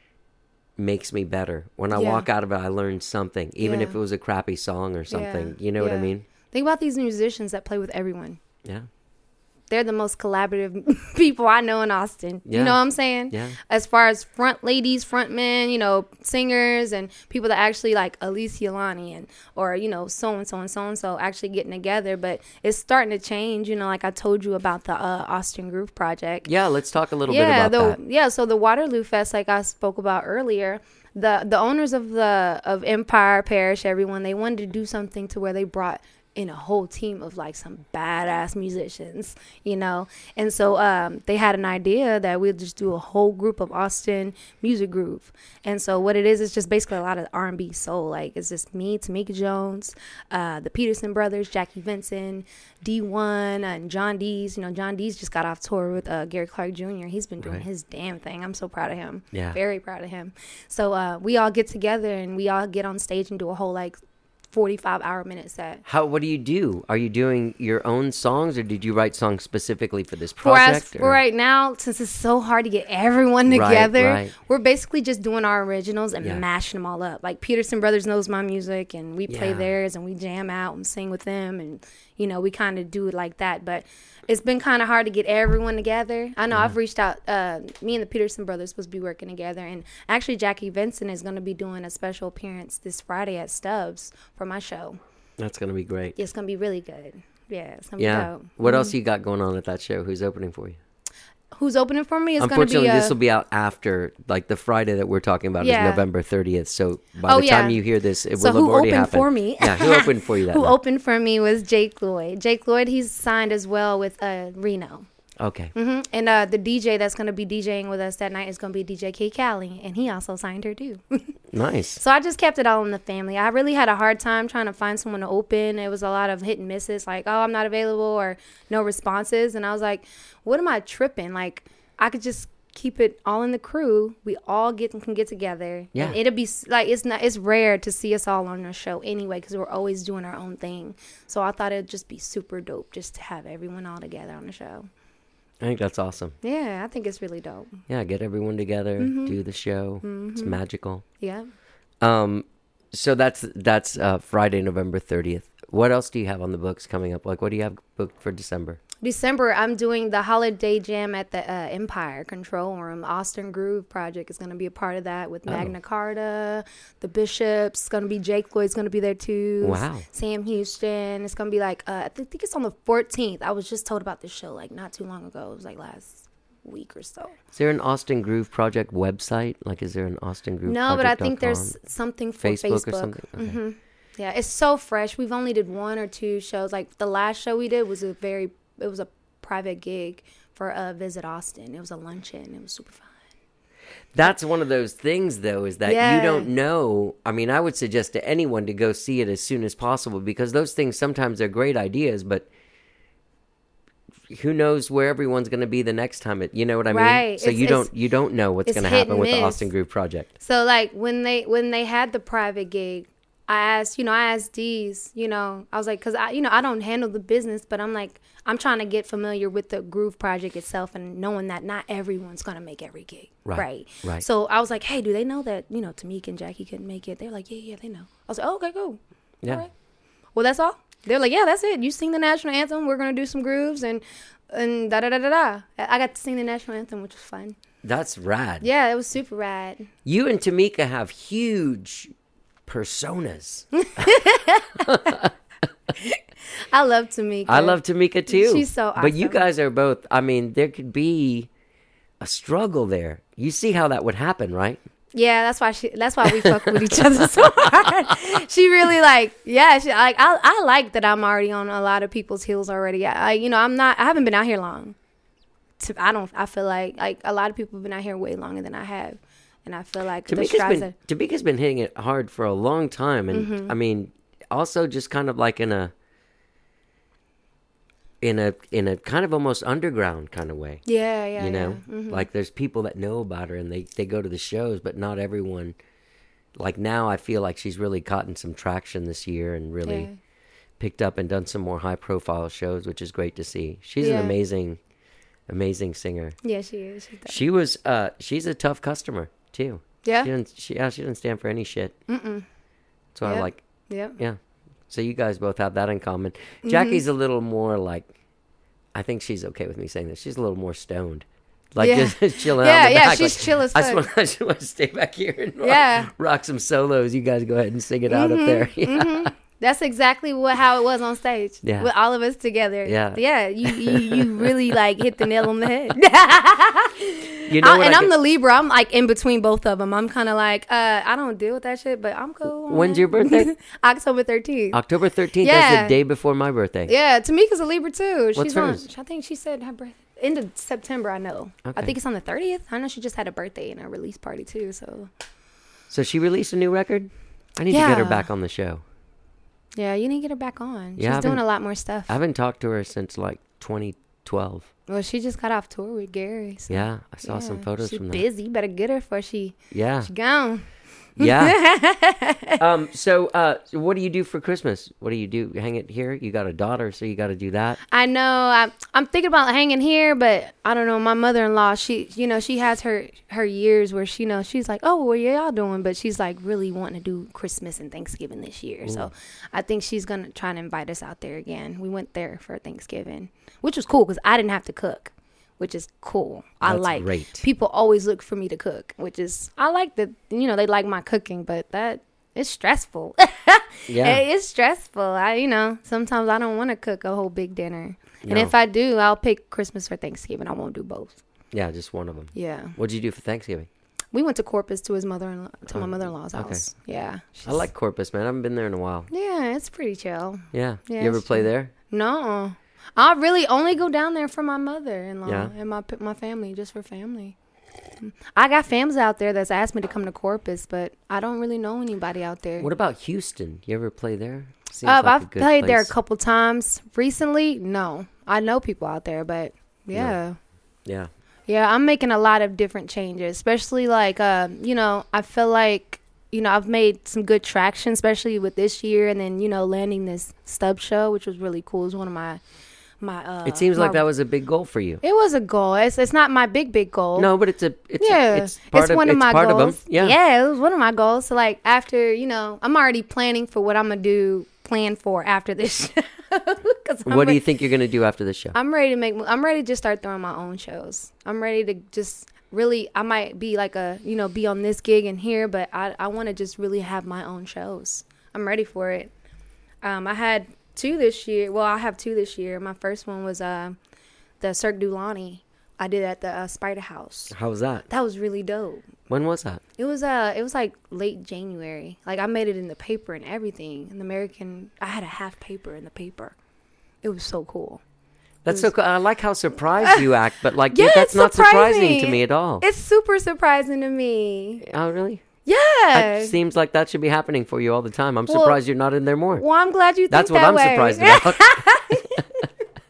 Speaker 1: makes me better. When I
Speaker 5: yeah.
Speaker 1: walk out of it, I learned something, even
Speaker 5: yeah.
Speaker 1: if it was a crappy song or something.
Speaker 5: Yeah.
Speaker 1: You know
Speaker 5: yeah.
Speaker 1: what I mean?
Speaker 5: Think about these musicians that play with everyone.
Speaker 1: Yeah.
Speaker 5: They're the most collaborative people I know in Austin.
Speaker 1: Yeah.
Speaker 5: You know what I'm saying?
Speaker 1: Yeah.
Speaker 5: As far as front ladies, front men, you know, singers and people that actually like Elise Yolani and or, you know, so and so and so and so actually getting together. But it's starting to change, you know, like I told you about the uh, Austin Groove Project.
Speaker 1: Yeah, let's talk a little
Speaker 5: yeah,
Speaker 1: bit about
Speaker 5: the,
Speaker 1: that.
Speaker 5: Yeah, so the Waterloo Fest, like I spoke about earlier, the the owners of the of Empire Parish, everyone, they wanted to do something to where they brought in a whole team of like some badass musicians, you know. And so um, they had an idea that we'll just do a whole group of Austin music groove. And so what it is, is just basically a lot of R and B soul. Like it's just me, Tamika Jones, uh, the Peterson brothers, Jackie Vincent, D one, and John Dees. You know, John Dees just got off tour with uh, Gary Clark Junior He's been doing
Speaker 1: right.
Speaker 5: his damn thing. I'm so proud of him.
Speaker 1: Yeah.
Speaker 5: Very proud of him. So uh, we all get together and we all get on stage and do a whole like forty-five hour minute set.
Speaker 1: How? What do you do? Are you doing your own songs, or did you write songs specifically for this
Speaker 5: For, us,
Speaker 1: project?
Speaker 5: for right now, since it's so hard to get everyone together,
Speaker 1: Right, right.
Speaker 5: we're basically just doing our originals and
Speaker 1: Yeah.
Speaker 5: mashing them all up. Like Peterson Brothers knows my music, and we play
Speaker 1: Yeah.
Speaker 5: theirs, and we jam out and sing with them, and you know we kind of do it like that. But it's been kind of hard to get everyone together. I know
Speaker 1: Yeah.
Speaker 5: I've reached out. Uh, me and the Peterson Brothers supposed to be working together, and actually Jackie Vincent is going to be doing a special appearance this Friday at Stubbs for my show.
Speaker 1: That's gonna be great.
Speaker 5: It's going to be really good. Yeah, it's going to
Speaker 1: Yeah.
Speaker 5: be dope.
Speaker 1: What else you got going on at that show? Who's opening for you?
Speaker 5: Who's opening for me? It's going to
Speaker 1: Unfortunately,
Speaker 5: be uh,
Speaker 1: this will be out after, like the Friday that we're talking about
Speaker 5: Yeah.
Speaker 1: is November thirtieth. So by
Speaker 5: Oh,
Speaker 1: the time
Speaker 5: yeah.
Speaker 1: you hear this, it
Speaker 5: So
Speaker 1: will have
Speaker 5: who
Speaker 1: already
Speaker 5: opened
Speaker 1: happened.
Speaker 5: for me?
Speaker 1: Yeah, who opened for you that
Speaker 5: Who
Speaker 1: night?
Speaker 5: opened for me was Jake Lloyd. Jake Lloyd, he's signed as well with uh, Reno.
Speaker 1: Okay.
Speaker 5: hmm And uh, the D J that's going to be DJing with us that night is going to be D J K Callie, and he also signed her too.
Speaker 1: Nice.
Speaker 5: So I just kept it all in the family. I really had a hard time trying to find someone to open. It was a lot of hit and misses, like, oh, I'm not available or no responses. And I was like, what am I tripping? Like, I could just keep it all in the crew. We all get can get together.
Speaker 1: Yeah.
Speaker 5: And it'll be s- like, it's not, it's rare to see us all on our show anyway, because we're always doing our own thing. So I thought it'd just be super dope just to have everyone all together on the show.
Speaker 1: I think that's awesome.
Speaker 5: Yeah, I think it's really dope.
Speaker 1: Yeah, get everyone together,
Speaker 5: Mm-hmm.
Speaker 1: do the show. It's magical.
Speaker 5: Yeah.
Speaker 1: Um, so that's that's uh, Friday, November thirtieth. What else do you have on the books coming up? Like, what do you have booked for December?
Speaker 5: December, I'm doing the holiday jam at the uh, Empire Control Room. Austin Groove Project is going to be a part of that with
Speaker 1: Oh.
Speaker 5: Magna Carta, the Bishops. It's going to be Jake Lloyd's going to be there too.
Speaker 1: Wow.
Speaker 5: Sam Houston. It's going to be like, uh, I think it's on the fourteenth. I was just told about this show like not too long ago. It was like last week or so.
Speaker 1: Is there an Austin Groove Project website? Like, is there an Austin Groove
Speaker 5: No, but I think
Speaker 1: Project dot com?
Speaker 5: there's something for
Speaker 1: Facebook,
Speaker 5: Facebook.
Speaker 1: or something? Okay.
Speaker 5: hmm Yeah, it's so fresh. We've only did one or two shows. Like the last show we did was a very, it was a private gig for uh, Visit Austin. It was a luncheon. It was super fun.
Speaker 1: That's one of those things, though, is that
Speaker 5: Yeah.
Speaker 1: you don't know. I mean, I would suggest to anyone to go see it as soon as possible, because those things, sometimes they're great ideas, but who knows where everyone's going to be the next time? It, you know what I mean?
Speaker 5: Right.
Speaker 1: So
Speaker 5: It's-
Speaker 1: you
Speaker 5: it's-
Speaker 1: don't you don't know what's
Speaker 5: it's
Speaker 1: going to
Speaker 5: hit
Speaker 1: happen
Speaker 5: and
Speaker 1: with the
Speaker 5: miss.
Speaker 1: Austin Groove Project.
Speaker 5: So like when they when they had the private gig, I asked, you know, I asked Deez, you know, I was like, because I, you know, I don't handle the business, but I'm like, I'm trying to get familiar with the Groove Project itself and knowing that not everyone's gonna make every gig,
Speaker 1: Right,
Speaker 5: right?
Speaker 1: right.
Speaker 5: So I was like, hey, do they know that you know Tamika and Jackie couldn't make it? They're like, yeah, yeah, they know. I was like, oh, okay, cool.
Speaker 1: Yeah.
Speaker 5: All right. Well, that's all. They're like, yeah, that's it. You sing the national anthem. We're gonna do some grooves and and da da da da da. I got to sing the national anthem, which was fun.
Speaker 1: That's rad.
Speaker 5: Yeah, it was super rad.
Speaker 1: You and Tamika have huge personas.
Speaker 5: I love Tamika.
Speaker 1: I love Tamika too.
Speaker 5: She's so
Speaker 1: But you
Speaker 5: awesome.
Speaker 1: guys are both, I mean, there could be a struggle there. You see how that would happen, right?
Speaker 5: Yeah, that's why she. That's why we fuck with each other so hard. She really like, yeah. She like. I I like that I'm already on a lot of people's heels already. I, I you know I'm not. I haven't been out here long. To, I don't. I feel like like a lot of people have been out here way longer than I have, and I feel like the
Speaker 1: Tamika's
Speaker 5: strides
Speaker 1: been,
Speaker 5: are.
Speaker 1: Tamika's been hitting it hard for a long time. And
Speaker 5: Mm-hmm.
Speaker 1: I mean, also just kind of like in a, in a, in a kind of almost underground kind of way.
Speaker 5: Yeah, yeah.
Speaker 1: you know,
Speaker 5: yeah. Mhm.
Speaker 1: like there's people that know about her and they, they go to the shows, but not everyone. Like now I feel like she's really gotten some traction this year and really
Speaker 5: Yeah.
Speaker 1: picked up and done some more high profile shows, which is great to see. She's
Speaker 5: Yeah.
Speaker 1: an amazing, amazing singer.
Speaker 5: Yeah, she is. She does.
Speaker 1: She was, uh, she's a tough customer too.
Speaker 5: Yeah.
Speaker 1: She didn't, she, yeah, she didn't stand for any shit.
Speaker 5: Mm-mm.
Speaker 1: So I
Speaker 5: Yep.
Speaker 1: like,
Speaker 5: Yep.
Speaker 1: yeah. So you guys both have that in common.
Speaker 5: Mm-hmm.
Speaker 1: Jackie's a little more like, I think she's okay with me saying this. She's a little more stoned. Like
Speaker 5: Yeah.
Speaker 1: just chilling
Speaker 5: Yeah,
Speaker 1: out in the
Speaker 5: yeah,
Speaker 1: back.
Speaker 5: she's
Speaker 1: like,
Speaker 5: chill as
Speaker 1: I just,
Speaker 5: fuck.
Speaker 1: want, I just want to stay back here and rock,
Speaker 5: Yeah.
Speaker 1: rock some solos. You guys go ahead and sing it out
Speaker 5: Mm-hmm.
Speaker 1: up there. Yeah.
Speaker 5: That's exactly what how it was on stage.
Speaker 1: Yeah.
Speaker 5: With all of us together.
Speaker 1: Yeah.
Speaker 5: Yeah. You you, you really like hit the nail on the head.
Speaker 1: You know
Speaker 5: I,
Speaker 1: what
Speaker 5: and
Speaker 1: I
Speaker 5: I'm
Speaker 1: get-
Speaker 5: the Libra. I'm like in between both of them. I'm kind of like, uh, I don't deal with that shit, but I'm cool. on
Speaker 1: When's
Speaker 5: it.
Speaker 1: your birthday?
Speaker 5: October thirteenth.
Speaker 1: October thirteenth. That's
Speaker 5: Yeah.
Speaker 1: the day before my birthday.
Speaker 5: Yeah, Tamika's a Libra too. She's
Speaker 1: What's hers?
Speaker 5: on. I think she said her birthday end of September. I know.
Speaker 1: Okay.
Speaker 5: I think it's on the thirtieth. I know she just had a birthday and a release party too. So
Speaker 1: So she released a new record? I need to get her
Speaker 5: Yeah.
Speaker 1: back on the show.
Speaker 5: yeah, you need to get her back on.
Speaker 1: Yeah, I
Speaker 5: She's doing
Speaker 1: haven't-
Speaker 5: a lot more stuff.
Speaker 1: I haven't talked to her since like twenty twelve.
Speaker 5: Well, she just got off tour with Gary. So
Speaker 1: Yeah, I saw some
Speaker 5: yeah,
Speaker 1: photos
Speaker 5: she's
Speaker 1: from that.
Speaker 5: busy. You better get her before she
Speaker 1: Yeah.
Speaker 5: she gone.
Speaker 1: Yeah. um. So, uh, so what do you do for Christmas? What do you do? Hang it here? You got a daughter, so you got to do that.
Speaker 5: I know. I'm, I'm thinking about hanging here, but I don't know. My mother-in-law, she, you know, she has her her years where she knows she's like, oh, what are y'all doing? But she's like really wanting to do Christmas and Thanksgiving this year. So I think she's gonna try to invite us out there again. We went there for Thanksgiving, which was cool because I didn't have to cook, which is cool. I
Speaker 1: That's
Speaker 5: like
Speaker 1: great.
Speaker 5: people always look for me to cook, which is I like that. You know, they like my cooking, but that. It's stressful.
Speaker 1: Yeah.
Speaker 5: It's stressful. I, you know, sometimes I don't want to cook a whole big dinner. And
Speaker 1: No.
Speaker 5: if I do, I'll pick Christmas or Thanksgiving. I won't do both.
Speaker 1: Yeah, just one of them.
Speaker 5: Yeah.
Speaker 1: What'd you do for Thanksgiving?
Speaker 5: We went to Corpus to his mother to my
Speaker 1: Oh,
Speaker 5: mother-in-law's
Speaker 1: okay.
Speaker 5: house. Yeah.
Speaker 1: I
Speaker 5: She's-
Speaker 1: like Corpus, man. I haven't been there in a while.
Speaker 5: Yeah, it's pretty chill.
Speaker 1: Yeah.
Speaker 5: Yeah,
Speaker 1: you ever
Speaker 5: it's
Speaker 1: play
Speaker 5: true.
Speaker 1: there?
Speaker 5: No. I really only go down there for my mother-in-law
Speaker 1: Yeah.
Speaker 5: and my my family, just for family. I got fams out there that's asked me to come to Corpus, but I don't really know anybody out there.
Speaker 1: What about Houston? You ever play there? Seems
Speaker 5: Uh,
Speaker 1: like a
Speaker 5: I've
Speaker 1: good
Speaker 5: played there a
Speaker 1: place.
Speaker 5: couple times recently. No, I know people out there, but yeah,
Speaker 1: Yeah.
Speaker 5: yeah, I'm making a lot of different changes, especially like, uh, you know, I feel like, you know, I've made some good traction, especially with this year, and then you know, landing this Stub show, which was really cool. It was one of my my. Uh,
Speaker 1: It seems like
Speaker 5: my-
Speaker 1: that was a big goal for you.
Speaker 5: It was a goal. It's it's not my big big goal.
Speaker 1: No, but it's a it's
Speaker 5: Yeah,
Speaker 1: a, it's part of
Speaker 5: one of
Speaker 1: it's
Speaker 5: my
Speaker 1: part
Speaker 5: goals.
Speaker 1: of them. Yeah.
Speaker 5: yeah, it was one of my goals. So like after, you know, I'm already planning for what I'm gonna do, plan for after this show. 'Cause I'm
Speaker 1: What do
Speaker 5: re-
Speaker 1: you think you're gonna do after the show?
Speaker 5: I'm ready to make. I'm ready to just start throwing my own shows. I'm ready to just really. I might be like a, you know, be on this gig and here, but I I want to just really have my own shows. I'm ready for it. Um, I had two this year. Well, I have two this year. My first one was uh, the Cirque du Lonnie. I did at the uh, Spider House.
Speaker 1: How was that?
Speaker 5: That was really dope.
Speaker 1: When was that?
Speaker 5: It was uh, it was like late January. Like I made it in the paper and everything. In the American, I had a half paper in the paper. It was so cool.
Speaker 1: That's so cool. I like how surprised you act, but like
Speaker 5: Yeah,
Speaker 1: yeah, that's
Speaker 5: it's
Speaker 1: not surprising to
Speaker 5: surprising.
Speaker 1: me at all.
Speaker 5: It's super surprising to me.
Speaker 1: Oh, really?
Speaker 5: Yeah.
Speaker 1: It seems like that should be happening for you all the time. I'm
Speaker 5: Well-
Speaker 1: surprised you're not in there more.
Speaker 5: Well, I'm glad you think
Speaker 1: That's what
Speaker 5: that
Speaker 1: I'm
Speaker 5: way.
Speaker 1: surprised about.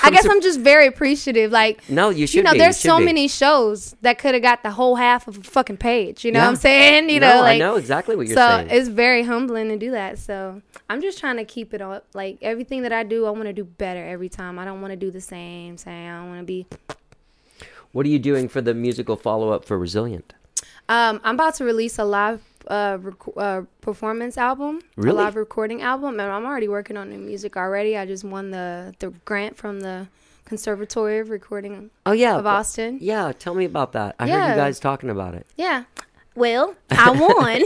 Speaker 5: I guess
Speaker 1: sur-
Speaker 5: I'm just very appreciative. Like,
Speaker 1: No, you should
Speaker 5: you know,
Speaker 1: be.
Speaker 5: there's
Speaker 1: You should
Speaker 5: so
Speaker 1: be.
Speaker 5: many shows that could have got the whole half of a fucking page. You know
Speaker 1: Yeah.
Speaker 5: what I'm saying? You
Speaker 1: no,
Speaker 5: know, like,
Speaker 1: I know exactly what you're
Speaker 5: so
Speaker 1: saying.
Speaker 5: it's very humbling to do that. So I'm just trying to keep it up. Like, everything that I do, I want to do better every time. I don't want to do the same, same. I don't want to be.
Speaker 1: What are you doing for the musical follow-up for Resilient?
Speaker 5: Um, I'm about to release a live uh, rec- uh performance album,
Speaker 1: Really?
Speaker 5: a live recording album, and I'm already working on the music already. I just won the the grant from the Conservatory of Recording
Speaker 1: Oh, yeah.
Speaker 5: of Austin.
Speaker 1: Yeah, tell me about that. I heard
Speaker 5: Yeah.
Speaker 1: you guys talking about it.
Speaker 5: Yeah. Well, I won.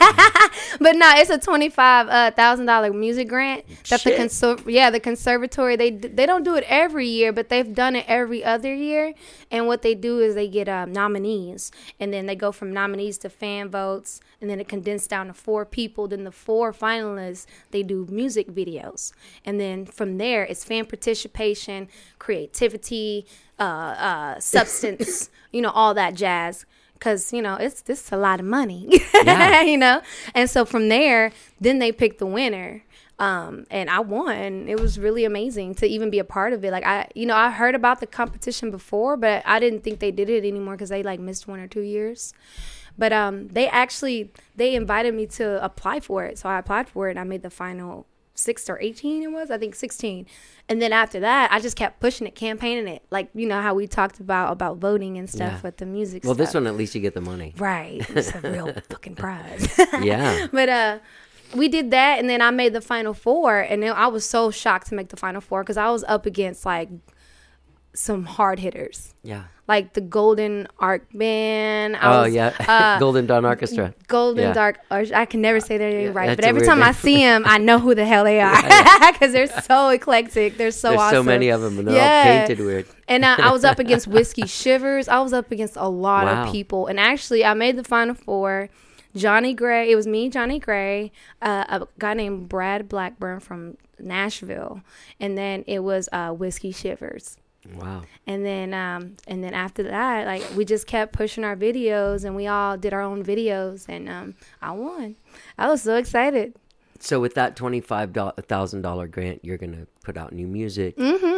Speaker 5: But no, it's a twenty-five thousand dollars music grant that the
Speaker 1: Shit.
Speaker 5: conser- yeah, the conservatory, they d- they don't do it every year, but they've done it every other year. And what they do is they get um, nominees, and then they go from nominees to fan votes, and then it condensed down to four people. Then the four finalists, they do music videos. And then from there, it's fan participation, creativity, uh, uh, substance, you know, all that jazz. Because, you know, it's this is a lot of money,
Speaker 1: Yeah.
Speaker 5: you know? And so from there, then they pick the winner. Um, and I won. It was really amazing to even be a part of it. Like, I, you know, I heard about the competition before, but I didn't think they did it anymore because they, like, missed one or two years. But um, they actually, they invited me to apply for it. So I applied for it, and I made the final six or eighteen it was, I think sixteen. And then after that, I just kept pushing it, campaigning it. Like, you know how we talked about, about voting and stuff
Speaker 1: Yeah.
Speaker 5: with the music
Speaker 1: Well,
Speaker 5: stuff.
Speaker 1: this one, at least you get the money.
Speaker 5: Right. It's a real fucking prize.
Speaker 1: Yeah.
Speaker 5: But uh, we did that, and then I made the final four, and then I was so shocked to make the final four because I was up against, like, some hard hitters.
Speaker 1: Yeah.
Speaker 5: Like the Golden Arc Band. I
Speaker 1: Oh,
Speaker 5: was,
Speaker 1: yeah.
Speaker 5: uh,
Speaker 1: Golden Dawn Orchestra.
Speaker 5: Golden
Speaker 1: Yeah.
Speaker 5: Dark. Or I can never say their name
Speaker 1: Yeah,
Speaker 5: right,
Speaker 1: that's
Speaker 5: but
Speaker 1: a
Speaker 5: every
Speaker 1: weird
Speaker 5: time I
Speaker 1: name.
Speaker 5: see them, I know who the hell they are because they're so eclectic. They're so
Speaker 1: There's
Speaker 5: awesome.
Speaker 1: so many of them, and they're
Speaker 5: Yeah.
Speaker 1: all painted weird.
Speaker 5: And I, I was up against Whiskey Shivers. I was up against a lot
Speaker 1: Wow.
Speaker 5: of people. And actually, I made the final four. Johnny Gray. It was me, Johnny Gray, uh, a guy named Brad Blackburn from Nashville, and then it was uh, Whiskey Shivers.
Speaker 1: Wow.
Speaker 5: And then, um, and then after that, like we just kept pushing our videos, and we all did our own videos, and um, I won. I was so excited.
Speaker 1: So with that twenty-five thousand dollars grant, you're going to put out new music.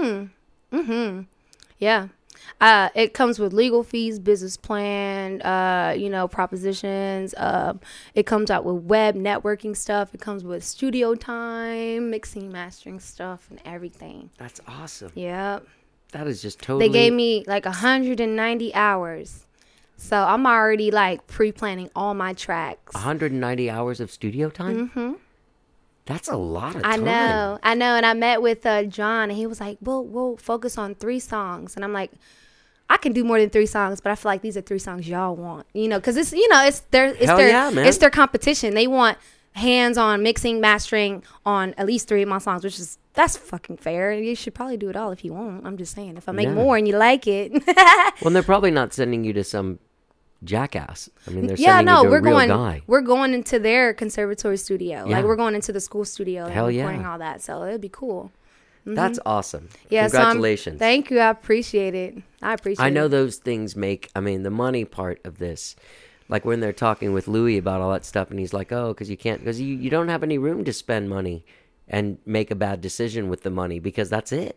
Speaker 5: Yeah. Uh, it comes with legal fees, business plan, uh, you know, propositions. Uh, it comes out with web networking stuff. It comes with studio time, mixing, mastering stuff, and everything.
Speaker 1: That's awesome.
Speaker 5: Yep.
Speaker 1: That is just totally...
Speaker 5: They gave me like one hundred ninety hours. So I'm already like pre-planning all my tracks.
Speaker 1: one hundred ninety hours of studio time? Mm-hmm. That's a lot of
Speaker 5: I
Speaker 1: time.
Speaker 5: know, I know. And I met with uh, John, and he was like, we'll, we'll focus on three songs. And I'm like, I can do more than three songs, but I feel like these are three songs y'all want, you know, because it's, you know, it's their, it's
Speaker 1: Hell
Speaker 5: their,
Speaker 1: yeah, man.
Speaker 5: it's their competition. They want hands-on mixing, mastering on at least three of my songs, which is, that's fucking fair. You should probably do it all if you want. I'm just saying, if I make
Speaker 1: Yeah.
Speaker 5: more and you like it.
Speaker 1: Well, they're probably not sending you to some jackass. I mean, they're
Speaker 5: Yeah,
Speaker 1: sending
Speaker 5: no,
Speaker 1: you to
Speaker 5: we're
Speaker 1: a real
Speaker 5: going.
Speaker 1: guy.
Speaker 5: We're going into their conservatory studio.
Speaker 1: Yeah.
Speaker 5: Like we're going into the school studio
Speaker 1: Hell
Speaker 5: and
Speaker 1: yeah.
Speaker 5: recording all that. So it'd be cool.
Speaker 1: That's awesome.
Speaker 5: Yeah, so I'm-
Speaker 1: Congratulations.
Speaker 5: thank you. I appreciate it. I appreciate.
Speaker 1: I know
Speaker 5: it.
Speaker 1: those things make, I mean, the money part of this, like when they're talking with Louis about all that stuff, and he's like, oh, because you can't, because you, you don't have any room to spend money and make a bad decision with the money, because that's it.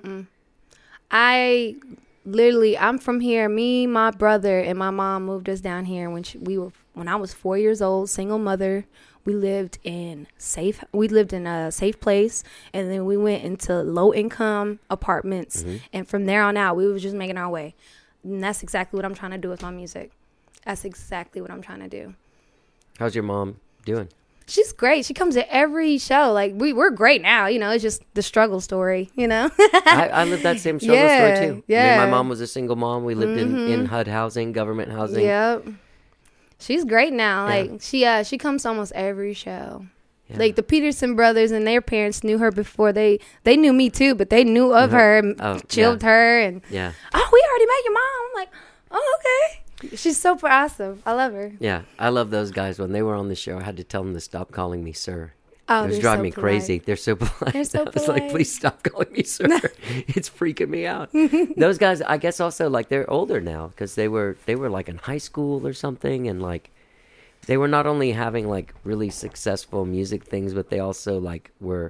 Speaker 5: I literally, I'm from here. Me, my brother, and my mom moved us down here when she, we were when I was four years old. Single mother. We lived in safe. We lived in a safe place, and then we went into low income apartments.
Speaker 1: Mm-hmm.
Speaker 5: And from there on out, we was just making our way. And that's exactly what I'm trying to do with my music. That's exactly what I'm trying to do.
Speaker 1: How's your mom doing?
Speaker 5: She's great. She comes to every show. Like we, we're great now. You know, it's just the struggle story. You know.
Speaker 1: I, I lived that same struggle
Speaker 5: Yeah,
Speaker 1: story too. I
Speaker 5: yeah. Mm-hmm.
Speaker 1: mean, my mom was a single mom. We lived in, in H U D housing, government housing.
Speaker 5: Yep. She's great now.
Speaker 1: Yeah.
Speaker 5: Like she uh she comes to almost every show.
Speaker 1: Yeah.
Speaker 5: Like the Peterson brothers and their parents knew her before they they knew me too, but they knew of
Speaker 1: Uh-huh.
Speaker 5: her and
Speaker 1: Oh,
Speaker 5: chilled her and
Speaker 1: Yeah.
Speaker 5: oh, we already met your mom. I'm like, oh, okay. She's super awesome. I love her.
Speaker 1: Yeah. I love those guys. When they were on the show, I had to tell them to stop calling me sir.
Speaker 5: Oh,
Speaker 1: It was
Speaker 5: they're
Speaker 1: driving
Speaker 5: so
Speaker 1: me
Speaker 5: polite.
Speaker 1: crazy. They're so polite.
Speaker 5: They're so
Speaker 1: I was like,
Speaker 5: polite.
Speaker 1: please stop calling me sir. It's freaking me out. Those guys, I guess, also like they're older now because they were they were like in high school or something, and like they were not only having like really successful music things, but they also like were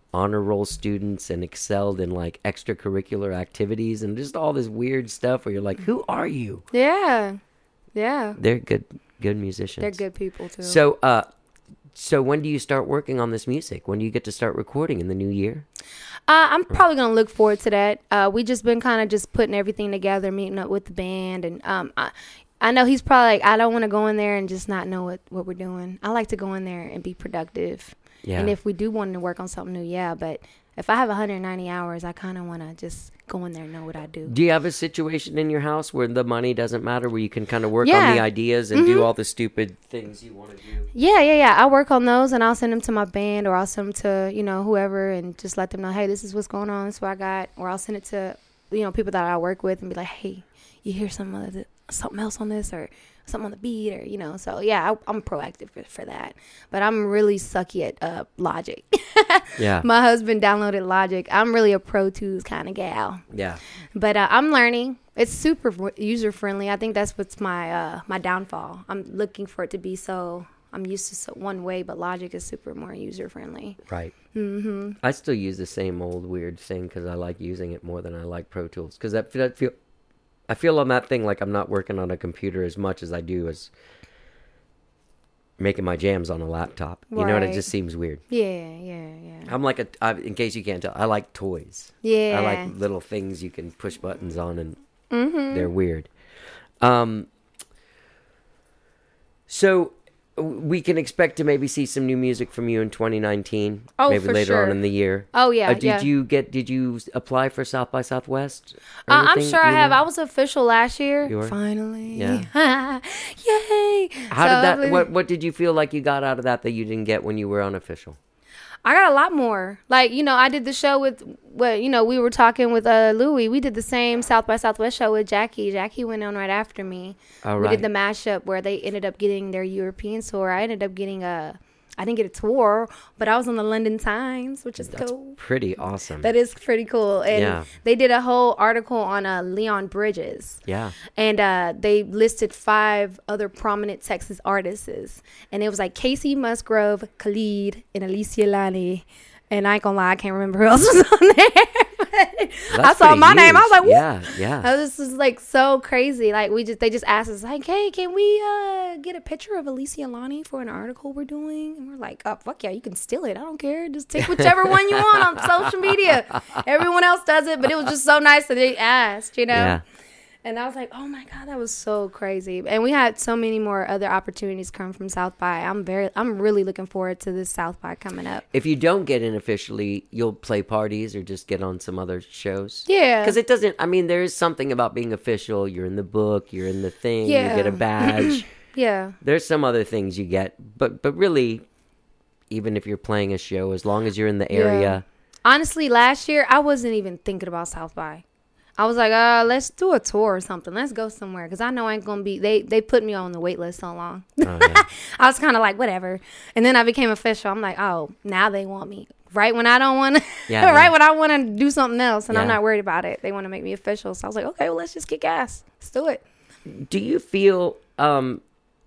Speaker 1: honor roll students and excelled in like extracurricular activities and just all this weird stuff where you're like, who are you?
Speaker 5: Yeah. Yeah.
Speaker 1: They're good, good musicians.
Speaker 5: They're good people too.
Speaker 1: So, uh, so when do you start working on this music? When do you get to start recording in the new year?
Speaker 5: Uh, I'm probably gonna look forward to that. Uh, we just been kind of just putting everything together, meeting up with the band, and um, I, I know he's probably like, I don't want to go in there and just not know what, what we're doing. I like to go in there and be productive.
Speaker 1: Yeah.
Speaker 5: And if we do want to work on something new, yeah. But if I have one hundred ninety hours, I kind of want to just go in there and know what I do.
Speaker 1: Do you have a situation in your house where the money doesn't matter, where you can kind of work
Speaker 5: Yeah.
Speaker 1: on the ideas and do all the stupid things you want to do?
Speaker 5: Yeah, yeah, yeah. I work on those, and I'll send them to my band, or I'll send them to, you know, whoever, and just let them know, hey, this is what's going on, this is what I got. Or I'll send it to, you know, people that I work with and be like, hey, you hear some of the, something else on this, or something on the beat, or, you know. So, yeah, I, I'm proactive for, for that. But I'm really sucky at uh, Logic.
Speaker 1: Yeah.
Speaker 5: My husband downloaded Logic. I'm really a Pro Tools kind of gal.
Speaker 1: Yeah.
Speaker 5: But uh, I'm learning. It's super user friendly. I think that's what's my uh, my downfall. I'm looking for it to be so. I'm used to so one way, but Logic is super more user friendly.
Speaker 1: Right. Mm-hmm. I still use the same old weird thing because I like using it more than I like Pro Tools. Because I feel, I feel, I feel on that thing like I'm not working on a computer as much as I do as making my jams on a laptop. You know what? It
Speaker 5: Right.
Speaker 1: just seems weird.
Speaker 5: Yeah, yeah, yeah.
Speaker 1: I'm like a. I, in case you can't tell, I like toys.
Speaker 5: Yeah.
Speaker 1: I like little things you can push buttons on, and
Speaker 5: Mm-hmm.
Speaker 1: they're weird. Um. So we can expect to maybe see some new music from you in twenty nineteen.
Speaker 5: Oh,
Speaker 1: maybe
Speaker 5: for
Speaker 1: later on
Speaker 5: sure.
Speaker 1: in the year.
Speaker 5: Oh, yeah,
Speaker 1: Uh, did
Speaker 5: yeah.
Speaker 1: you get? Did you apply for South by Southwest? or
Speaker 5: Uh, I'm
Speaker 1: anything?
Speaker 5: sure
Speaker 1: Do
Speaker 5: I
Speaker 1: you
Speaker 5: have.
Speaker 1: know?
Speaker 5: I was official last year.
Speaker 1: You were?
Speaker 5: Finally.
Speaker 1: Yeah.
Speaker 5: Yay.
Speaker 1: How
Speaker 5: So
Speaker 1: did that?
Speaker 5: hopefully-
Speaker 1: What What did you feel like you got out of that that you didn't get when you were unofficial?
Speaker 5: I got a lot more. Like, you know, I did the show with, well, you know, we were talking with uh, Louie. We did the same South by Southwest show with Jackie. Jackie went on right after me.
Speaker 1: All
Speaker 5: we
Speaker 1: right.
Speaker 5: did the mashup where they ended up getting their European tour. I ended up getting a, I didn't get a tour, but I was on the London Times, which is
Speaker 1: That's
Speaker 5: cool.
Speaker 1: pretty awesome.
Speaker 5: That is pretty cool. And
Speaker 1: Yeah.
Speaker 5: they did a whole article on uh, Leon Bridges.
Speaker 1: yeah.
Speaker 5: And uh, they listed five other prominent Texas artists. And it was like Casey Musgrove, Khalid, and Alicia Lani. And I ain't gonna lie, I can't remember who else was on there. But I
Speaker 1: That's
Speaker 5: saw
Speaker 1: pretty
Speaker 5: my name. I was
Speaker 1: huge.
Speaker 5: like, "Woo!"
Speaker 1: yeah, yeah.
Speaker 5: I was just like so crazy. Like we just, they just asked us like, hey, can we uh, get a picture of Alicia Lani for an article we're doing? And we're like, oh, fuck yeah, you can steal it. I don't care. Just take whichever one you want on social media. Everyone else does it, but it was just so nice that they asked, you know?
Speaker 1: Yeah.
Speaker 5: And I was like, oh my God, that was so crazy. And we had so many more other opportunities come from South by. I'm very, I'm really looking forward to this South by coming up.
Speaker 1: If you don't get in officially, you'll play parties or just get on some other shows.
Speaker 5: Yeah.
Speaker 1: Because it doesn't, I mean, there is something about being official. You're in the book, you're in the thing,
Speaker 5: Yeah.
Speaker 1: you get a badge.
Speaker 5: Yeah.
Speaker 1: There's some other things you get. But but really, even if you're playing a show, as long as you're in the area.
Speaker 5: Honestly, last year, I wasn't even thinking about South by. I was like, uh, let's do a tour or something. Let's go somewhere. Because I know I ain't going to be, they, they put me on the wait list so long.
Speaker 1: Oh, yeah.
Speaker 5: I was kind of like, whatever. And then I became official. I'm like, oh, now they want me. Right when I don't want to,
Speaker 1: Yeah,
Speaker 5: right
Speaker 1: yeah.
Speaker 5: when I want to do something else. And I'm
Speaker 1: Yeah.
Speaker 5: not worried about it. They want to make me official. So I was like, okay, well, let's just kick ass. Let's do it.
Speaker 1: Do you feel um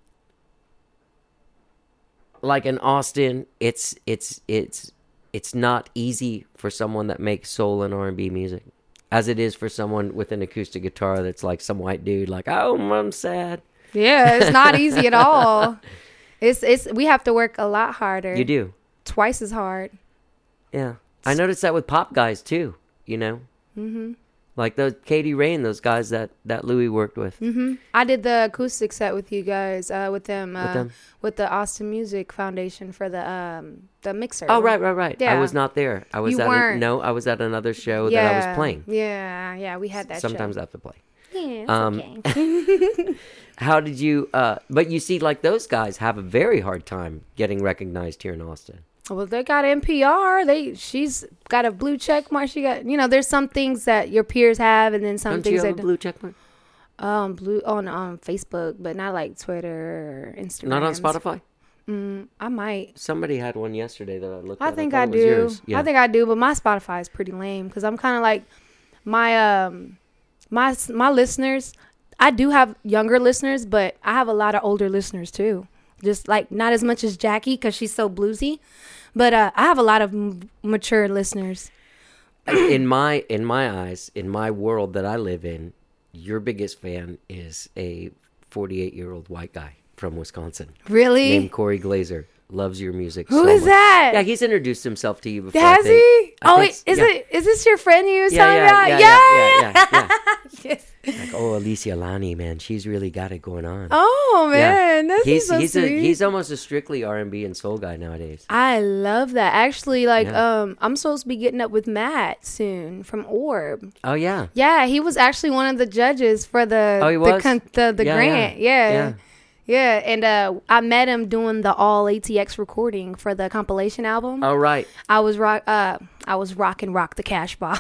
Speaker 1: like in Austin, it's it's it's it's not easy for someone that makes soul and R and B music, as it is for someone with an acoustic guitar that's like some white dude, like, oh, I'm sad.
Speaker 5: Yeah, it's not easy at all. It's it's we have to work a lot harder.
Speaker 1: You do,
Speaker 5: Twice as hard.
Speaker 1: yeah. I noticed that with pop guys too. You know, mm-hmm. Like those Katie Rain, those guys that that Louis worked with.
Speaker 5: hmm I did the acoustic set with you guys, uh, with them, uh,
Speaker 1: them?
Speaker 5: with the Austin Music Foundation for the um the mixer.
Speaker 1: Oh, right, right, right. I
Speaker 5: Yeah.
Speaker 1: was not there. I was
Speaker 5: You
Speaker 1: at a,
Speaker 5: weren't.
Speaker 1: no, I was at another show
Speaker 5: yeah,
Speaker 1: that I was playing.
Speaker 5: Yeah, yeah, we had that.
Speaker 1: Sometimes
Speaker 5: show.
Speaker 1: I have to play.
Speaker 5: Yeah, it's
Speaker 1: Um,
Speaker 5: okay.
Speaker 1: How did you, uh, but you see, like those guys have a very hard time getting recognized here in Austin.
Speaker 5: Well, they got N P R. They she's got a blue check mark. She got, you know, there's some things that your peers have, and then some
Speaker 1: Don't you
Speaker 5: things
Speaker 1: have a
Speaker 5: that
Speaker 1: blue check mark?
Speaker 5: um blue on on Facebook, but not like Twitter or Instagram.
Speaker 1: Not on Spotify?
Speaker 5: Mm, I might.
Speaker 1: Somebody had one yesterday that I looked
Speaker 5: I
Speaker 1: at.
Speaker 5: think
Speaker 1: thought
Speaker 5: I,
Speaker 1: it was
Speaker 5: do.
Speaker 1: yours. Yeah.
Speaker 5: I think I do, but my Spotify is pretty lame because I'm kind of like my um my my listeners. I do have younger listeners, but I have a lot of older listeners too. just like not as much as Jackie because she's so bluesy. But uh, I have a lot of m- mature listeners.
Speaker 1: in my in my eyes, in my world that I live in, your biggest fan is a forty-eight year old white guy from Wisconsin
Speaker 5: Really?
Speaker 1: named Corey Glazer. Loves your music.
Speaker 5: Who
Speaker 1: so
Speaker 5: is
Speaker 1: much.
Speaker 5: that?
Speaker 1: Yeah, he's introduced himself to you before.
Speaker 5: Has
Speaker 1: I think.
Speaker 5: he?
Speaker 1: I
Speaker 5: Oh,
Speaker 1: think
Speaker 5: is
Speaker 1: s- yeah.
Speaker 5: it? Is this your friend you was
Speaker 1: Yeah,
Speaker 5: talking
Speaker 1: yeah,
Speaker 5: about?
Speaker 1: yeah,
Speaker 5: Yeah.
Speaker 1: yeah, yeah, yeah,
Speaker 5: Yes.
Speaker 1: Like, oh, Alicia Lani, man, she's really got it going on.
Speaker 5: Oh man, that's
Speaker 1: he's
Speaker 5: so
Speaker 1: he's
Speaker 5: sweet.
Speaker 1: a he's almost a strictly R and B and soul guy nowadays.
Speaker 5: I love that. Actually, like,
Speaker 1: Yeah.
Speaker 5: um, I'm supposed to be getting up with Matt soon from Orb.
Speaker 1: Oh yeah,
Speaker 5: Yeah, he was actually one of the judges for the
Speaker 1: Oh, he
Speaker 5: the
Speaker 1: was?
Speaker 5: con- the, the
Speaker 1: Yeah,
Speaker 5: grant.
Speaker 1: yeah.
Speaker 5: Yeah.
Speaker 1: Yeah.
Speaker 5: Yeah. and uh, I met him doing the all A T X recording for the compilation album.
Speaker 1: oh right.
Speaker 5: I was rock. Uh, I was rocking "Rock the Cash Bar."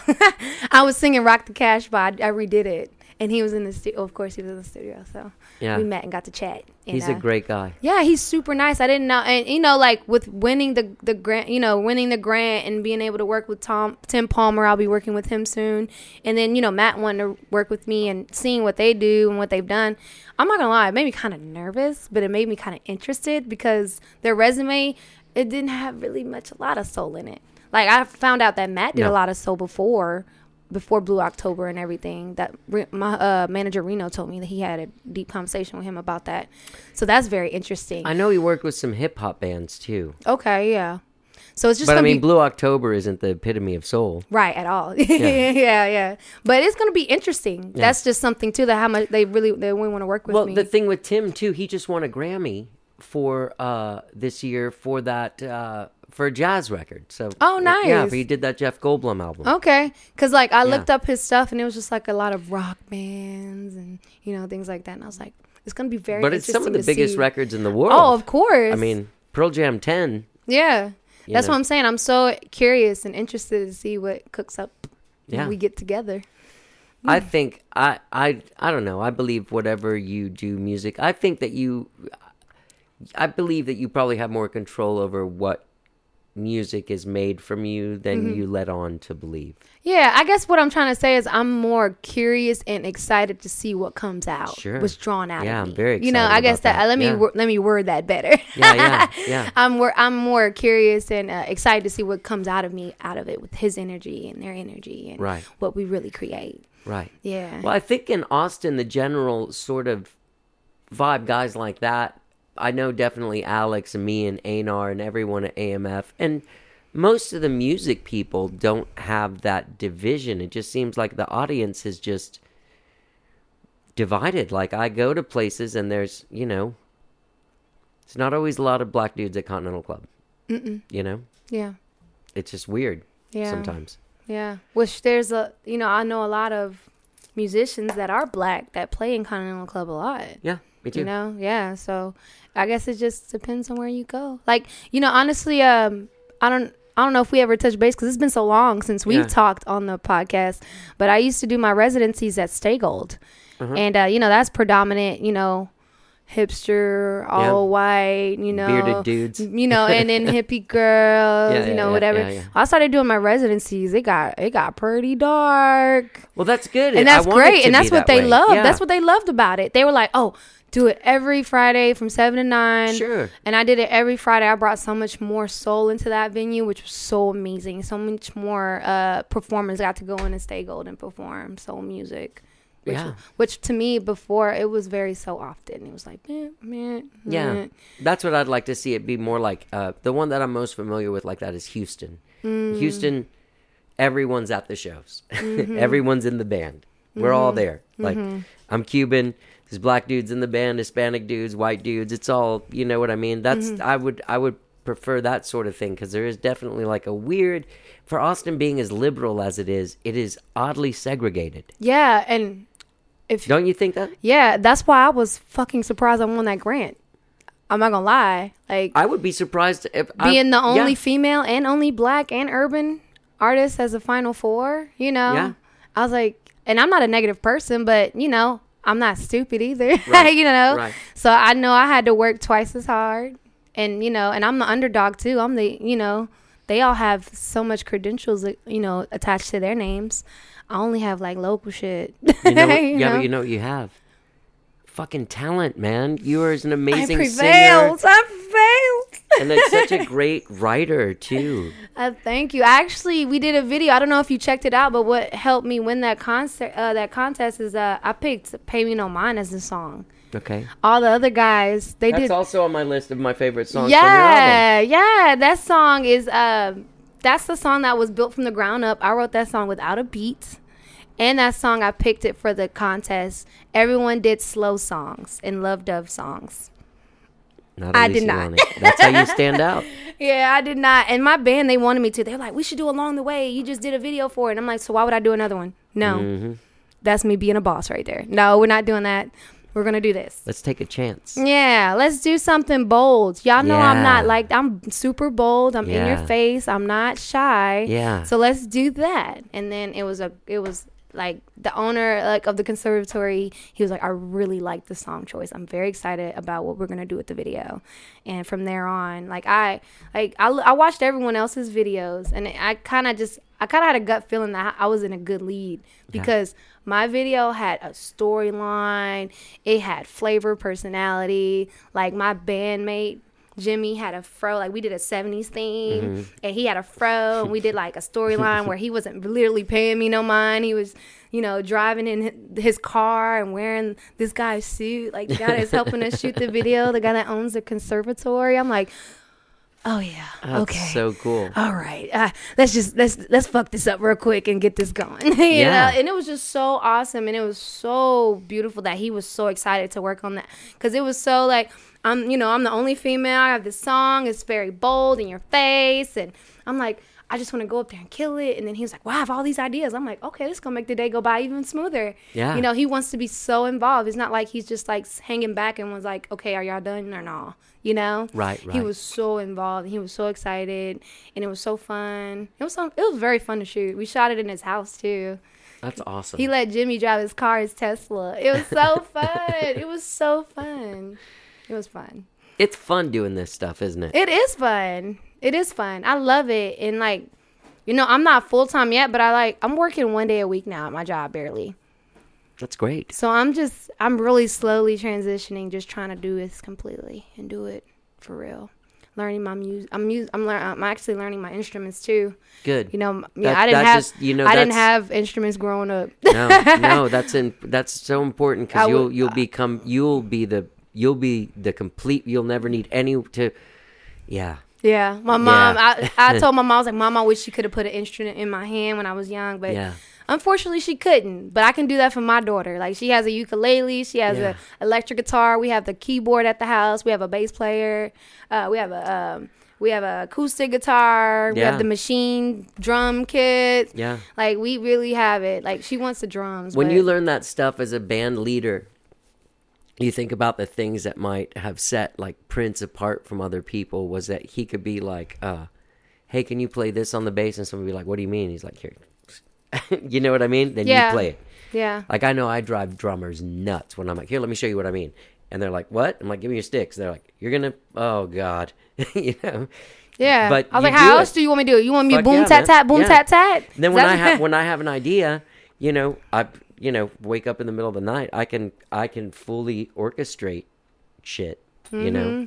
Speaker 5: I was singing "Rock the Cash Bar." I, I redid it, and he was in the studio. Of course, he was in the studio, so
Speaker 1: Yeah,
Speaker 5: we met and got to chat. And,
Speaker 1: he's a
Speaker 5: uh,
Speaker 1: great guy.
Speaker 5: Yeah, he's super nice. I didn't know, and you know, like with winning the the grant, you know, winning the grant and being able to work with Tom Tim Palmer, I'll be working with him soon. And then you know, Matt wanted to work with me and seeing what they do and what they've done. I'm not gonna lie, it made me kind of nervous, but it made me kind of interested because their resume, it didn't have really much a lot of soul in it. Like I found out that Matt did
Speaker 1: No.
Speaker 5: a lot of soul before. Before Blue October and everything, that Re- my uh, manager Reno told me that he had a deep conversation with him about that. So that's very interesting.
Speaker 1: I know he worked with some hip hop bands too.
Speaker 5: Okay, yeah. So it's just
Speaker 1: But I
Speaker 5: gonna
Speaker 1: mean,
Speaker 5: be
Speaker 1: Blue October isn't the epitome of soul.
Speaker 5: right at all. Yeah. yeah, But it's gonna be interesting.
Speaker 1: Yeah.
Speaker 5: That's just something too that how much they really they really want to work with
Speaker 1: Well,
Speaker 5: me.
Speaker 1: the thing with Tim too, he just won a Grammy for uh this year for that uh for a jazz record. So
Speaker 5: Oh,
Speaker 1: Yeah,
Speaker 5: nice.
Speaker 1: he did that Jeff Goldblum album.
Speaker 5: Okay, because like I
Speaker 1: Yeah.
Speaker 5: looked up his stuff and it was just like a lot of rock bands and you know things like that, and I was like, it's gonna be very.
Speaker 1: But it's some of the
Speaker 5: interesting to
Speaker 1: biggest
Speaker 5: see.
Speaker 1: records in the world.
Speaker 5: Oh, of course.
Speaker 1: I mean, Pearl Jam ten.
Speaker 5: yeah.
Speaker 1: you
Speaker 5: That's
Speaker 1: know.
Speaker 5: what I'm saying. I'm so curious and interested to see what cooks up
Speaker 1: Yeah.
Speaker 5: when we get together.
Speaker 1: I think I I I don't know. I believe whatever you do music. I think that you I believe that you probably have more control over what music is made from you than
Speaker 5: Mm-hmm.
Speaker 1: you let on to believe.
Speaker 5: Yeah, I guess what I'm trying to say is I'm more curious and excited to see what comes out,
Speaker 1: Sure.
Speaker 5: what's drawn out.
Speaker 1: Yeah,
Speaker 5: of
Speaker 1: I'm
Speaker 5: me.
Speaker 1: very
Speaker 5: You know,
Speaker 1: excited
Speaker 5: I guess
Speaker 1: about
Speaker 5: that,
Speaker 1: that.
Speaker 5: let me
Speaker 1: Yeah.
Speaker 5: wor- let me word that better.
Speaker 1: Yeah, yeah, yeah.
Speaker 5: I'm more I'm more curious and uh, excited to see what comes out of me out of it with his energy and their energy and
Speaker 1: Right.
Speaker 5: what we really create.
Speaker 1: Right.
Speaker 5: Yeah.
Speaker 1: Well, I think in Austin, the general sort of vibe, guys like that, I know definitely Alex and me and Einar and everyone at A M F. And most of the music people don't have that division. It just seems like the audience is just divided. Like, I go to places and there's, you know, it's not always a lot of black dudes at Continental Club.
Speaker 5: Mm-mm.
Speaker 1: You know?
Speaker 5: Yeah.
Speaker 1: It's just weird
Speaker 5: Yeah.
Speaker 1: sometimes.
Speaker 5: Yeah. Which there's a you know, I know a lot of musicians that are black that play in Continental Club a lot.
Speaker 1: Yeah, me too.
Speaker 5: You know, yeah. So I guess it just depends on where you go. Like, you know, honestly, um, I don't, I don't know if we ever touched base because it's been so long since we've
Speaker 1: Yeah.
Speaker 5: talked on the podcast. But I used to do my residencies at Stay Gold,
Speaker 1: Uh-huh.
Speaker 5: and uh, you know, that's predominant. You know, hipster, all white. You know,
Speaker 1: Bearded dudes.
Speaker 5: You know, and then hippie girls.
Speaker 1: Yeah,
Speaker 5: you
Speaker 1: yeah,
Speaker 5: know,
Speaker 1: yeah,
Speaker 5: whatever.
Speaker 1: yeah, yeah.
Speaker 5: I started doing my residencies. It got, it got pretty dark.
Speaker 1: Well, that's good.
Speaker 5: And
Speaker 1: I
Speaker 5: that's
Speaker 1: want it
Speaker 5: great.
Speaker 1: to
Speaker 5: And that's
Speaker 1: be
Speaker 5: what
Speaker 1: that
Speaker 5: they
Speaker 1: way.
Speaker 5: loved.
Speaker 1: Yeah.
Speaker 5: That's what they loved about it. They were like, oh, do it every Friday from seven to nine.
Speaker 1: Sure.
Speaker 5: And I did it every Friday. I brought so much more soul into that venue, which was so amazing. So much more uh, performers got to go in and Stay Gold and perform soul music. Which,
Speaker 1: Yeah.
Speaker 5: which to me before it was very so often. It was like, meh, meh,
Speaker 1: Yeah,
Speaker 5: meh.
Speaker 1: that's what I'd like to see it be more like. Uh, the one that I'm most familiar with like that is Houston.
Speaker 5: Mm.
Speaker 1: Houston, everyone's at the shows.
Speaker 5: Mm-hmm.
Speaker 1: Everyone's in the band. We're all there. Like, I'm Cuban. There's black dudes in the band, Hispanic dudes, white dudes. It's all, you know what I mean? That's
Speaker 5: Mm-hmm.
Speaker 1: I would I would prefer that sort of thing because there is definitely like a weird, for Austin being as liberal as it is, it is oddly segregated.
Speaker 5: Yeah, and if
Speaker 1: Don't you think that?
Speaker 5: yeah, that's why I was fucking surprised I won that grant. I'm not gonna lie, like
Speaker 1: I would be surprised if
Speaker 5: being the
Speaker 1: I,
Speaker 5: only
Speaker 1: yeah.
Speaker 5: female and only black and urban artist as a final four, you know.
Speaker 1: Yeah.
Speaker 5: I was like, and I'm not a negative person, but you know, I'm not stupid either.
Speaker 1: Right,
Speaker 5: you know.
Speaker 1: right.
Speaker 5: So I know I had to work twice as hard. And you know, and I'm the underdog too. I'm the, you know, they all have so much credentials, you know, attached to their names. I only have like local shit.
Speaker 1: You know, what-
Speaker 5: You
Speaker 1: yeah,
Speaker 5: know?
Speaker 1: but you know what you have? fucking talent, man. You are an
Speaker 5: I
Speaker 1: amazing
Speaker 5: prevailed.
Speaker 1: singer.
Speaker 5: I prevailed.
Speaker 1: And like such a great writer, too.
Speaker 5: Uh, thank you. Actually, we did a video. I don't know if you checked it out, but what helped me win that concert, uh, that contest, is uh, I picked "Pay Me No Mind" as the song.
Speaker 1: Okay.
Speaker 5: All the other guys, they
Speaker 1: That's
Speaker 5: did.
Speaker 1: also on my list of my favorite songs from your album.
Speaker 5: Yeah, yeah. That song is. Uh, that's the song that was built from the ground up. I wrote that song without a beat, and that song I picked it for the contest. Everyone did slow songs and Love Dove songs.
Speaker 1: Not
Speaker 5: I
Speaker 1: Alicia
Speaker 5: did not.
Speaker 1: Lonnie. That's how you stand out.
Speaker 5: Yeah, I did not. And my band, they wanted me to. They're like, we should do Along the Way. You just did a video for it. And I'm like, so why would I do another one? No.
Speaker 1: Mm-hmm.
Speaker 5: That's me being a boss right there. No, we're not doing that. We're going to do this.
Speaker 1: Let's take a chance.
Speaker 5: Yeah, let's do something bold. Y'all know I'm
Speaker 1: Yeah.
Speaker 5: not like, I'm super bold. I'm in
Speaker 1: Yeah.
Speaker 5: your face. I'm not shy.
Speaker 1: Yeah.
Speaker 5: So let's do that. And then it was a, it was like the owner like of the conservatory, he was like, I really like the song choice. I'm very excited about what we're going to do with the video. And from there on, like I, like I, I watched everyone else's videos and I kind of just, I kind of had a gut feeling that I was in a good lead because my video had a storyline. It had flavor, personality. Like my bandmate Jimmy had a fro. Like we did a seventies theme,
Speaker 1: Mm-hmm.
Speaker 5: and he had a fro. And we did like a storyline where he wasn't literally paying me no mind. He was, you know, driving in hi- his car and wearing this guy's suit. Like the guy that's helping us shoot the video, the guy that owns the conservatory. I'm like, oh yeah,
Speaker 1: That's
Speaker 5: okay,
Speaker 1: so cool.
Speaker 5: all right, uh, let's just let's let's fuck this up real quick and get this going. you
Speaker 1: Yeah.
Speaker 5: know? And it was just so awesome, and it was so beautiful that he was so excited to work on that because it was so like I'm you know I'm the only female. I have this song. It's very bold in your face, and I'm like, I just want to go up there and kill it. And then he was like, wow, I have all these ideas. I'm like, okay, this is gonna make the day go by even smoother.
Speaker 1: Yeah.
Speaker 5: You know, he wants to be so involved. It's not like he's just like hanging back and was like, okay, are y'all done or no? You know?
Speaker 1: Right,
Speaker 5: He
Speaker 1: right.
Speaker 5: was so involved. He was so excited, and it was so fun. It was so, it was very fun to shoot. We shot it in his house too.
Speaker 1: That's awesome.
Speaker 5: He let Jimmy drive his car, his Tesla. It was so fun. It was so fun. It was fun.
Speaker 1: It's fun doing this stuff, isn't it?
Speaker 5: It is fun. It is fun. I love it. And like, you know, I'm not full time yet, but I like I'm working one day a week now at my job barely.
Speaker 1: That's great.
Speaker 5: So I'm just I'm really slowly transitioning, just trying to do this completely and do it for real. Learning my music. I'm mus- I'm learning. I'm actually learning my instruments too.
Speaker 1: Good.
Speaker 5: You know, m- yeah,
Speaker 1: That-
Speaker 5: I didn't
Speaker 1: that's
Speaker 5: have
Speaker 1: just- you know,
Speaker 5: I didn't
Speaker 1: that's-
Speaker 5: have instruments growing up.
Speaker 1: no, no, that's in, that's so important
Speaker 5: I
Speaker 1: because you'll
Speaker 5: would-
Speaker 1: you'll become you'll be the you'll be the complete. You'll never need any to. Yeah.
Speaker 5: Yeah, my mom.
Speaker 1: Yeah.
Speaker 5: I, I told my mom, I was like, Mom, I wish she could have put an instrument in my hand when I was young, but
Speaker 1: Yeah.
Speaker 5: unfortunately she couldn't. But I can do that for my daughter. Like she has a ukulele, she has
Speaker 1: Yeah.
Speaker 5: a electric guitar. We have the keyboard at the house. We have a bass player. Uh, we have a um, we have a acoustic guitar. We
Speaker 1: Yeah.
Speaker 5: have the machine drum kit.
Speaker 1: Yeah.
Speaker 5: Like we really have it. Like she wants the drums.
Speaker 1: When
Speaker 5: but-
Speaker 1: you learn that stuff as a band leader, you think about the things that might have set like Prince apart from other people was that he could be like, uh, hey, can you play this on the bass? And someone would be like, what do you mean? He's like, here. You know what I mean? Then
Speaker 5: Yeah.
Speaker 1: you play it.
Speaker 5: yeah.
Speaker 1: Like I know I drive drummers nuts when I'm like, here, let me show you what I mean. And they're like, what? I'm like, give me your sticks. They're like, you're going to, oh God. you know?
Speaker 5: Yeah.
Speaker 1: But
Speaker 5: I was
Speaker 1: you
Speaker 5: like, how
Speaker 1: do
Speaker 5: else
Speaker 1: it.
Speaker 5: do you want me to do it? You want me to
Speaker 1: Fuck
Speaker 5: boom
Speaker 1: yeah,
Speaker 5: tat
Speaker 1: man.
Speaker 5: tat, boom
Speaker 1: Yeah.
Speaker 5: tat tat?
Speaker 1: And then
Speaker 5: Is
Speaker 1: when
Speaker 5: that-
Speaker 1: I have when I have an idea, you know, I you know wake up in the middle of the night. I can I can fully orchestrate shit. You know,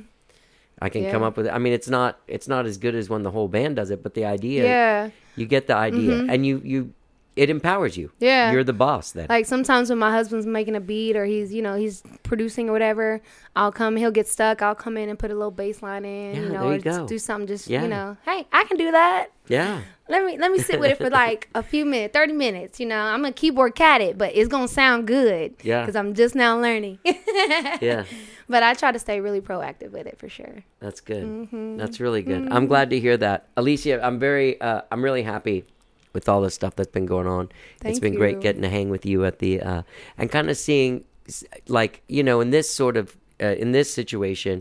Speaker 1: I can come
Speaker 5: Yeah.
Speaker 1: up with. I mean, it's not it's not as good as when the whole band does it, but the idea.
Speaker 5: Yeah.
Speaker 1: You get the idea, and you you it empowers you.
Speaker 5: Yeah.
Speaker 1: You're the boss then.
Speaker 5: Like sometimes when my husband's making a beat or he's, you know, he's producing or whatever, I'll come, he'll get stuck. I'll come in and put a little bass line in,
Speaker 1: Yeah,
Speaker 5: you know,
Speaker 1: there you
Speaker 5: or just
Speaker 1: go.
Speaker 5: do something just,
Speaker 1: Yeah.
Speaker 5: you know, hey, I can do that.
Speaker 1: yeah.
Speaker 5: Let me let me sit with it for like a few minutes, thirty minutes, you know. I'm a keyboard cat it, but it's going to sound good.
Speaker 1: Yeah.
Speaker 5: Because I'm just now learning.
Speaker 1: Yeah.
Speaker 5: But I try to stay really proactive with it for sure.
Speaker 1: That's good.
Speaker 5: Mm-hmm.
Speaker 1: That's really good. I'm glad to hear that, Alicia. I'm very uh, I'm really happy with all the stuff that's been going on. it's
Speaker 5: Thank
Speaker 1: been great
Speaker 5: you.
Speaker 1: getting to hang with you at the uh, and kind of seeing s- like you know in this sort of uh, in this situation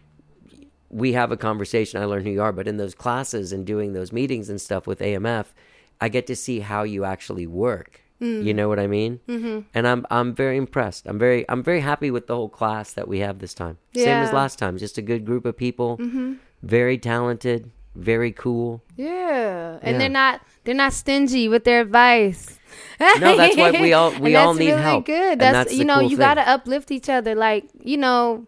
Speaker 1: we have a conversation. I learn who you are, but in those classes and doing those meetings and stuff with A M F, I get to see how you actually work.
Speaker 5: Mm.
Speaker 1: You know what I mean? Mm-hmm. And I'm I'm very impressed. I'm very I'm very happy with the whole class that we have this time. Same as
Speaker 5: Yeah.
Speaker 1: last time. Just a good group of people. Mm-hmm. Very talented. very cool.
Speaker 5: Yeah, and
Speaker 1: Yeah.
Speaker 5: they're not they're not stingy with their advice.
Speaker 1: No, that's why we all we
Speaker 5: And
Speaker 1: all
Speaker 5: that's
Speaker 1: need
Speaker 5: really
Speaker 1: help.
Speaker 5: Good.
Speaker 1: And
Speaker 5: That's,
Speaker 1: that's
Speaker 5: you
Speaker 1: the
Speaker 5: know
Speaker 1: cool
Speaker 5: you
Speaker 1: thing.
Speaker 5: gotta uplift each other. Like you know,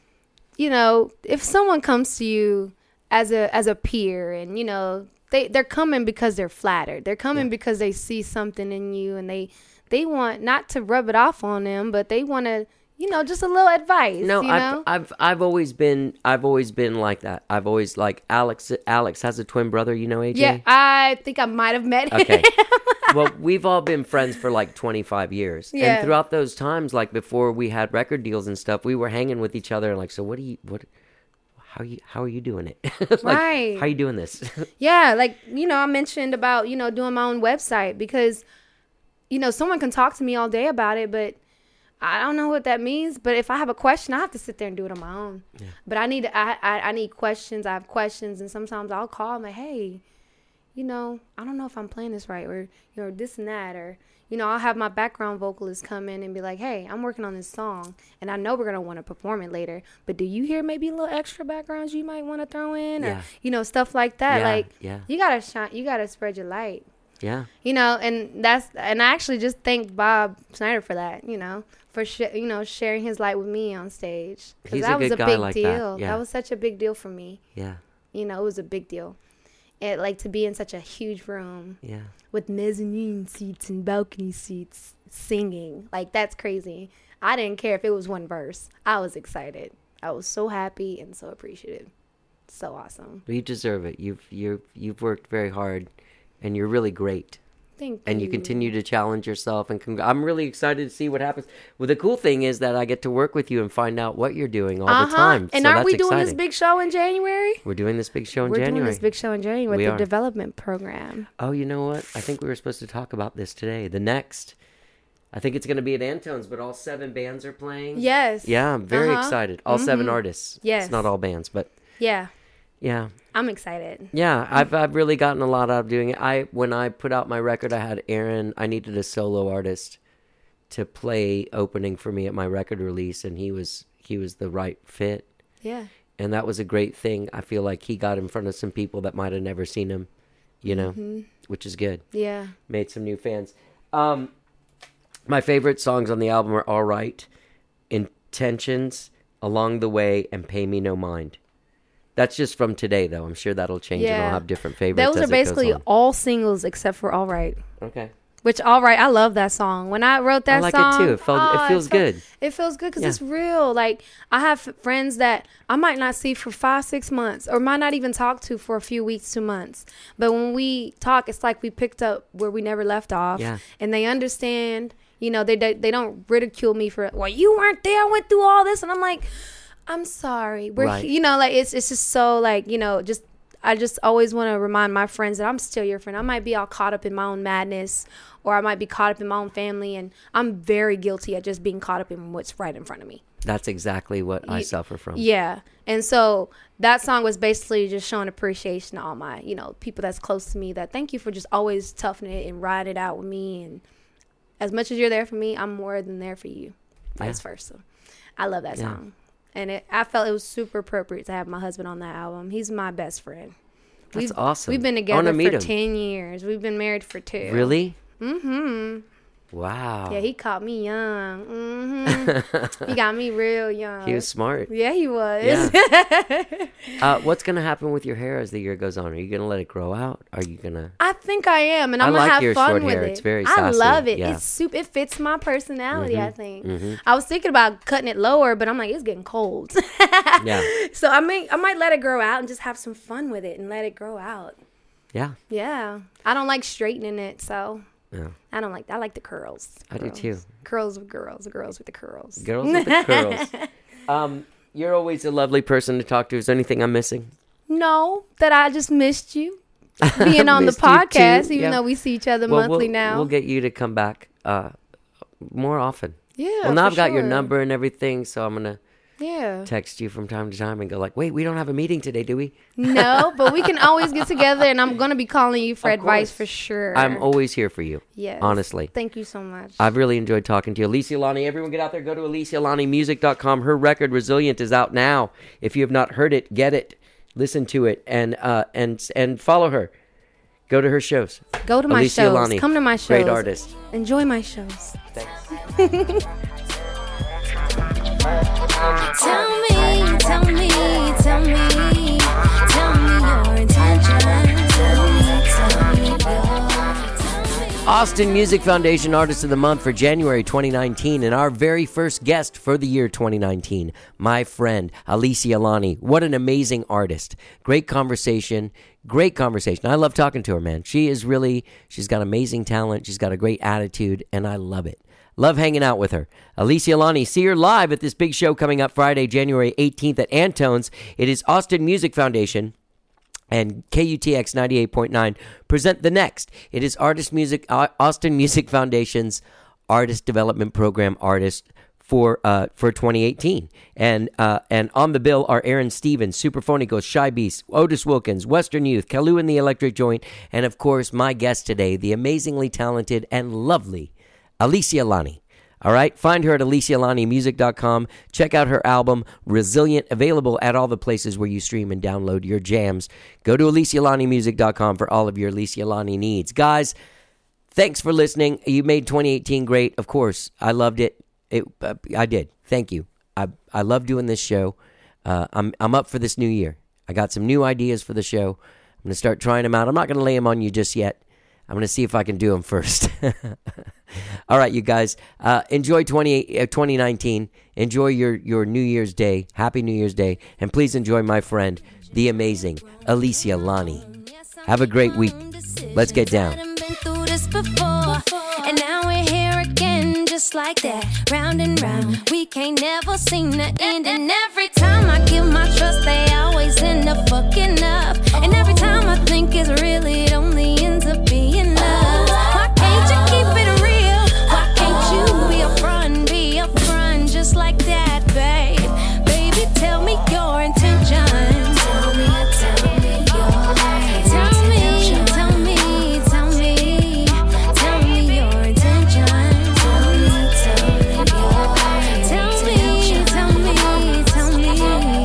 Speaker 5: you know if someone comes to you as a as a peer, and you know they they're coming because they're flattered. They're coming
Speaker 1: Yeah.
Speaker 5: because they see something in you, and they they want not to rub it off on them, but they want to. You know, just a little advice.
Speaker 1: No,
Speaker 5: you
Speaker 1: I've,
Speaker 5: know?
Speaker 1: I've I've always been I've always been like that. I've always like Alex. Alex has a twin brother. You know, A J.
Speaker 5: Yeah, I think I might have met him.
Speaker 1: Okay. Well, we've all been friends for like twenty-five years.
Speaker 5: Yeah.
Speaker 1: And throughout those times, like before we had record deals and stuff, we were hanging with each other and like, so what do you, what, how you, how are you doing it? Like,
Speaker 5: Right.
Speaker 1: How are you doing this?
Speaker 5: Yeah, like, you know, I mentioned about, you know, doing my own website because, you know, someone can talk to me all day about it, but I don't know what that means. But if I have a question, I have to sit there and do it on my own.
Speaker 1: Yeah.
Speaker 5: But I need, I, I, I need questions. I have questions. And sometimes I'll call and like, hey, you know, I don't know if I'm playing this right, or, you know, this and that, or, you know, I'll have my background vocalist come in and be like, hey, I'm working on this song and I know we're going to want to perform it later, but do you hear maybe a little extra backgrounds you might want to throw in, or,
Speaker 1: Yeah.
Speaker 5: you know, stuff like that.
Speaker 1: Yeah,
Speaker 5: Like,
Speaker 1: yeah.
Speaker 5: you got to shine, you got to spread your light,
Speaker 1: Yeah.
Speaker 5: you know, and that's, and I actually just thanked Bob Snyder for that, you know, for, sh- you know, sharing his light with me on stage. 'Cause
Speaker 1: He's a
Speaker 5: that was
Speaker 1: good
Speaker 5: a
Speaker 1: guy
Speaker 5: big
Speaker 1: like that,
Speaker 5: deal.
Speaker 1: yeah.
Speaker 5: That was such a big deal for me.
Speaker 1: Yeah.
Speaker 5: You know, it was a big deal. It, like, to be in such a huge room
Speaker 1: Yeah.
Speaker 5: with mezzanine seats and balcony seats singing. Like, that's crazy. I didn't care if it was one verse. I was excited. I was so happy and so appreciative. So awesome.
Speaker 1: Well, you deserve it. You've, you've, you've worked very hard and you're really great.
Speaker 5: Thank
Speaker 1: And
Speaker 5: you.
Speaker 1: you continue to challenge yourself, and cong- I'm really excited to see what happens. Well, the cool thing is that I get to work with you and find out what you're doing all
Speaker 5: Uh-huh.
Speaker 1: the time.
Speaker 5: And
Speaker 1: so
Speaker 5: aren't
Speaker 1: that's
Speaker 5: we doing this
Speaker 1: exciting.
Speaker 5: big show in January?
Speaker 1: We're doing this big show in
Speaker 5: We're
Speaker 1: January.
Speaker 5: doing this big show in January with
Speaker 1: We
Speaker 5: the
Speaker 1: are.
Speaker 5: development program.
Speaker 1: Oh, you know what? I think we were supposed to talk about this today. The next, I think it's going to be at Antone's, but all seven bands are playing.
Speaker 5: Yes.
Speaker 1: Yeah, I'm very
Speaker 5: Uh-huh.
Speaker 1: excited. All seven
Speaker 5: Mhm.
Speaker 1: artists.
Speaker 5: Yes.
Speaker 1: It's not all bands, but
Speaker 5: Yeah.
Speaker 1: yeah.
Speaker 5: I'm excited.
Speaker 1: Yeah, I've I've really gotten a lot out of doing it. I when I put out my record, I had Aaron. I needed a solo artist to play opening for me at my record release, and he was he was the right fit,
Speaker 5: Yeah.
Speaker 1: and that was a great thing. I feel like he got in front of some people that might have never seen him, you know,
Speaker 5: Mm-hmm.
Speaker 1: which is good.
Speaker 5: Yeah.
Speaker 1: Made some new fans. Um, my favorite songs on the album are "All Right," "Intentions," "Along the Way," and "Pay Me No Mind." That's just from today, though. I'm sure that'll change, and
Speaker 5: Yeah.
Speaker 1: I'll have different favorites.
Speaker 5: Those
Speaker 1: as
Speaker 5: are
Speaker 1: it goes
Speaker 5: basically
Speaker 1: on.
Speaker 5: all singles except for All Right.
Speaker 1: Okay.
Speaker 5: Which, All Right, I love that song. When I wrote that
Speaker 1: I like
Speaker 5: song,
Speaker 1: it too. It felt
Speaker 5: oh,
Speaker 1: it feels
Speaker 5: felt-
Speaker 1: good.
Speaker 5: It feels good because
Speaker 1: Yeah.
Speaker 5: it's real. Like, I have friends that I might not see for five, six months, or might not even talk to for a few weeks to months. But when we talk, it's like we picked up where we never left off.
Speaker 1: Yeah.
Speaker 5: And they understand. You know, they they, they don't ridicule me for, well, you weren't there. I went through all this, and I'm like, I'm sorry. We're
Speaker 1: Right.
Speaker 5: you know, like it's it's just so like, you know, just. I just always want to remind my friends that I'm still your friend. I might be all caught up in my own madness, or I might be caught up in my own family, and I'm very guilty at just being caught up in what's right in front of me.
Speaker 1: That's exactly what I
Speaker 5: Ye-
Speaker 1: suffer from.
Speaker 5: Yeah. And so that song was basically just showing appreciation to all my, you know, people that's close to me, that thank you for just always toughing it and riding it out with me. And as much as you're there for me, I'm more than there for you. Vice versa. I love that
Speaker 1: Yeah.
Speaker 5: song. And it, I felt it was super appropriate to have my husband on that album. He's my best friend.
Speaker 1: That's
Speaker 5: We've,
Speaker 1: awesome.
Speaker 5: We've been
Speaker 1: I wanna
Speaker 5: together
Speaker 1: meet
Speaker 5: for
Speaker 1: him.
Speaker 5: ten years. We've been married for two.
Speaker 1: Really?
Speaker 5: Mm-hmm.
Speaker 1: Wow.
Speaker 5: Yeah, he caught me young. Mm-hmm. He got me real young.
Speaker 1: He was smart.
Speaker 5: Yeah, he was.
Speaker 1: Yeah. uh, what's gonna happen with your hair as the year goes on? Are you gonna let it grow out? Are you gonna?
Speaker 5: I think I am, and
Speaker 1: I
Speaker 5: I'm gonna
Speaker 1: like
Speaker 5: have
Speaker 1: your
Speaker 5: fun
Speaker 1: short
Speaker 5: with
Speaker 1: hair.
Speaker 5: it.
Speaker 1: It's very
Speaker 5: I
Speaker 1: sassy.
Speaker 5: love it.
Speaker 1: Yeah.
Speaker 5: It's super. It fits my personality. I think.
Speaker 1: mhm.
Speaker 5: I was thinking about cutting it lower, but I'm like, it's getting cold.
Speaker 1: Yeah.
Speaker 5: So I may, I might let it grow out and just have some fun with it and let it grow out.
Speaker 1: Yeah.
Speaker 5: Yeah, I don't like straightening it, so
Speaker 1: Yeah.
Speaker 5: I don't like. I like the curls.
Speaker 1: I do
Speaker 5: Curls.
Speaker 1: too.
Speaker 5: Curls with girls. Girls with the curls.
Speaker 1: Girls with the curls. Um, you're always a lovely person to talk to. Is there anything I'm missing?
Speaker 5: No, that I just missed you being on the
Speaker 1: Missed you
Speaker 5: podcast,
Speaker 1: too,
Speaker 5: even
Speaker 1: yeah.
Speaker 5: though we see each other
Speaker 1: Well,
Speaker 5: monthly
Speaker 1: we'll,
Speaker 5: now.
Speaker 1: We'll get you to come back uh, more often.
Speaker 5: yeah.
Speaker 1: well, now
Speaker 5: for
Speaker 1: I've got your
Speaker 5: sure.
Speaker 1: number and everything, so I'm gonna
Speaker 5: Yeah.
Speaker 1: text you from time to time and go like, "Wait, we don't have a meeting today, do we?"
Speaker 5: No, but we can always get together, and I'm gonna be calling you for
Speaker 1: Of
Speaker 5: advice
Speaker 1: course.
Speaker 5: for sure.
Speaker 1: I'm always here for you.
Speaker 5: yes.
Speaker 1: honestly.
Speaker 5: Thank you so much.
Speaker 1: I've really enjoyed talking to you. Alicia Lani, everyone get out there, go to alicia lani music dot com. Her record, Resilient, is out now. If you have not heard it, get it. Listen to it and uh, and and follow her. Go to her shows.
Speaker 5: Go to my
Speaker 1: Alicia
Speaker 5: shows.
Speaker 1: Lani,
Speaker 5: Come to my shows.
Speaker 1: great artist.
Speaker 5: Enjoy my shows.
Speaker 1: Thanks.
Speaker 4: Tell me, tell me, tell me, tell me your intention. Tell me, tell me your, tell me.
Speaker 1: Austin Music Foundation Artist of the Month for January twenty nineteen, and our very first guest for the year twenty nineteen, my friend Alicia Lani. What an amazing artist. Great conversation. Great conversation. I love talking to her, man. She is really, she's got amazing talent. She's got a great attitude, and I love it. Love hanging out with her. Alicia Lani, see her live at this big show coming up Friday, January eighteenth at Antone's. It is Austin Music Foundation and K U T X ninety-eight point nine present the next. It is Artist Music, uh, Austin Music Foundation's Artist Development Program artist for uh, for twenty eighteen. And uh, and on the bill are Aaron Stevens, Superphonicos, Shy Beast, Otis Wilkins, Western Youth, Kalu and the Electric Joint, and of course my guest today, the amazingly talented and lovely Alicia Lani. All right, find her at alicia lani music dot com. Check out her album, Resilient, available at all the places where you stream and download your jams. Go to alicia lani music dot com for all of your Alicia Lani needs. Guys, thanks for listening. You made twenty eighteen great. Of course, I loved it. It uh, I did. Thank you. I I love doing this show. Uh, I'm I'm up for this new year. I got some new ideas for the show. I'm going to start trying them out. I'm not going to lay them on you just yet. I'm going to see if I can do them first. All right, you guys. Uh, enjoy twenty, uh, twenty nineteen. Enjoy your, your New Year's Day. Happy New Year's Day. And please enjoy my friend, the amazing Alicia Lani. Have a great week. Let's get down.
Speaker 4: Been through this before, and now we're here again, just like that, round and round. We can't never seem to end, and every time I give my trust, they always end up fucking up. And every time I think it's real, it only ends up being love. Why can't you keep it real? Why can't you be upfront, be upfront, just like that, babe? Baby, tell me your intention. Tell me, tell me your tell me, tell me, tell me, tell me your intention. Tell me, tell me your tell me, tell me, tell me,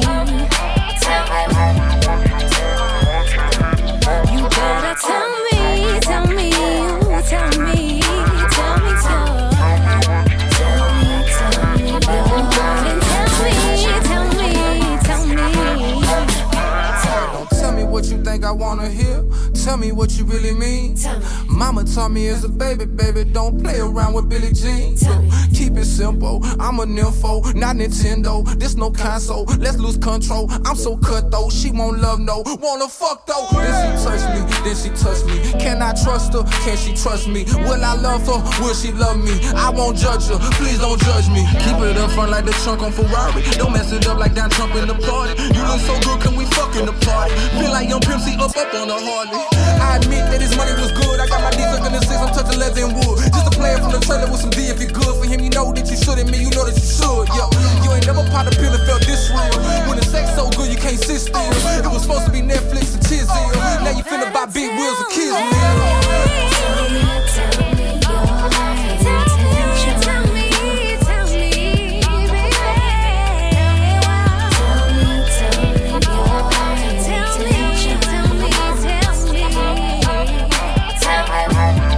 Speaker 4: you better tell me, tell me, ooh, tell me, tell me so. Tell me, tell me your and tell me, tell me, tell me.
Speaker 2: Don't tell me what you think I wanna hear. Tell me what you really mean. Mama taught me as a baby, baby, don't play around with Billie Jean. Keep it simple. I'm a nympho, not Nintendo. This no console. Let's lose control. I'm so cutthroat. She won't love no. Wanna fuck though. Then she touch me. Then she touch me. Can I trust her? Can she trust me? Will I love her? Will she love me? I won't judge her. Please don't judge me. Keep it up front like the trunk on Ferrari. Don't mess it up like Don Trump in the party. You look so good, can we fuck in the party? Feel like young Pimp C up up on a Harley. I admit that his money was good. I got my D stuck in the six. I'm touching leather and wood. Just a player from the trailer with some D. If you're good for him, you know that you shouldn't. Me, you know that you should. Yeah, you ain't never popped a pill and felt this real. When the sex so good, you can't sit still. It was supposed to be Netflix and Tizzy. Now you finna buy big wheels and kids, man.
Speaker 4: Tell me, tell me your intention. Tell me, tell me, baby. Tell me, tell me your tell me, tell me, tell me, tell me.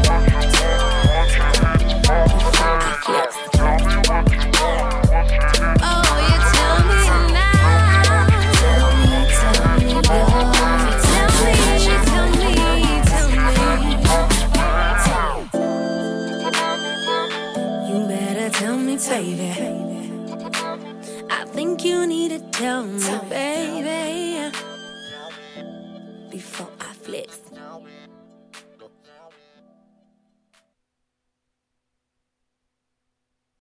Speaker 4: Oh, you tell me now. Tell me, tell me your tell me, tell me, tell me. You better tell me, baby. I think you need to tell me, baby, before I flex.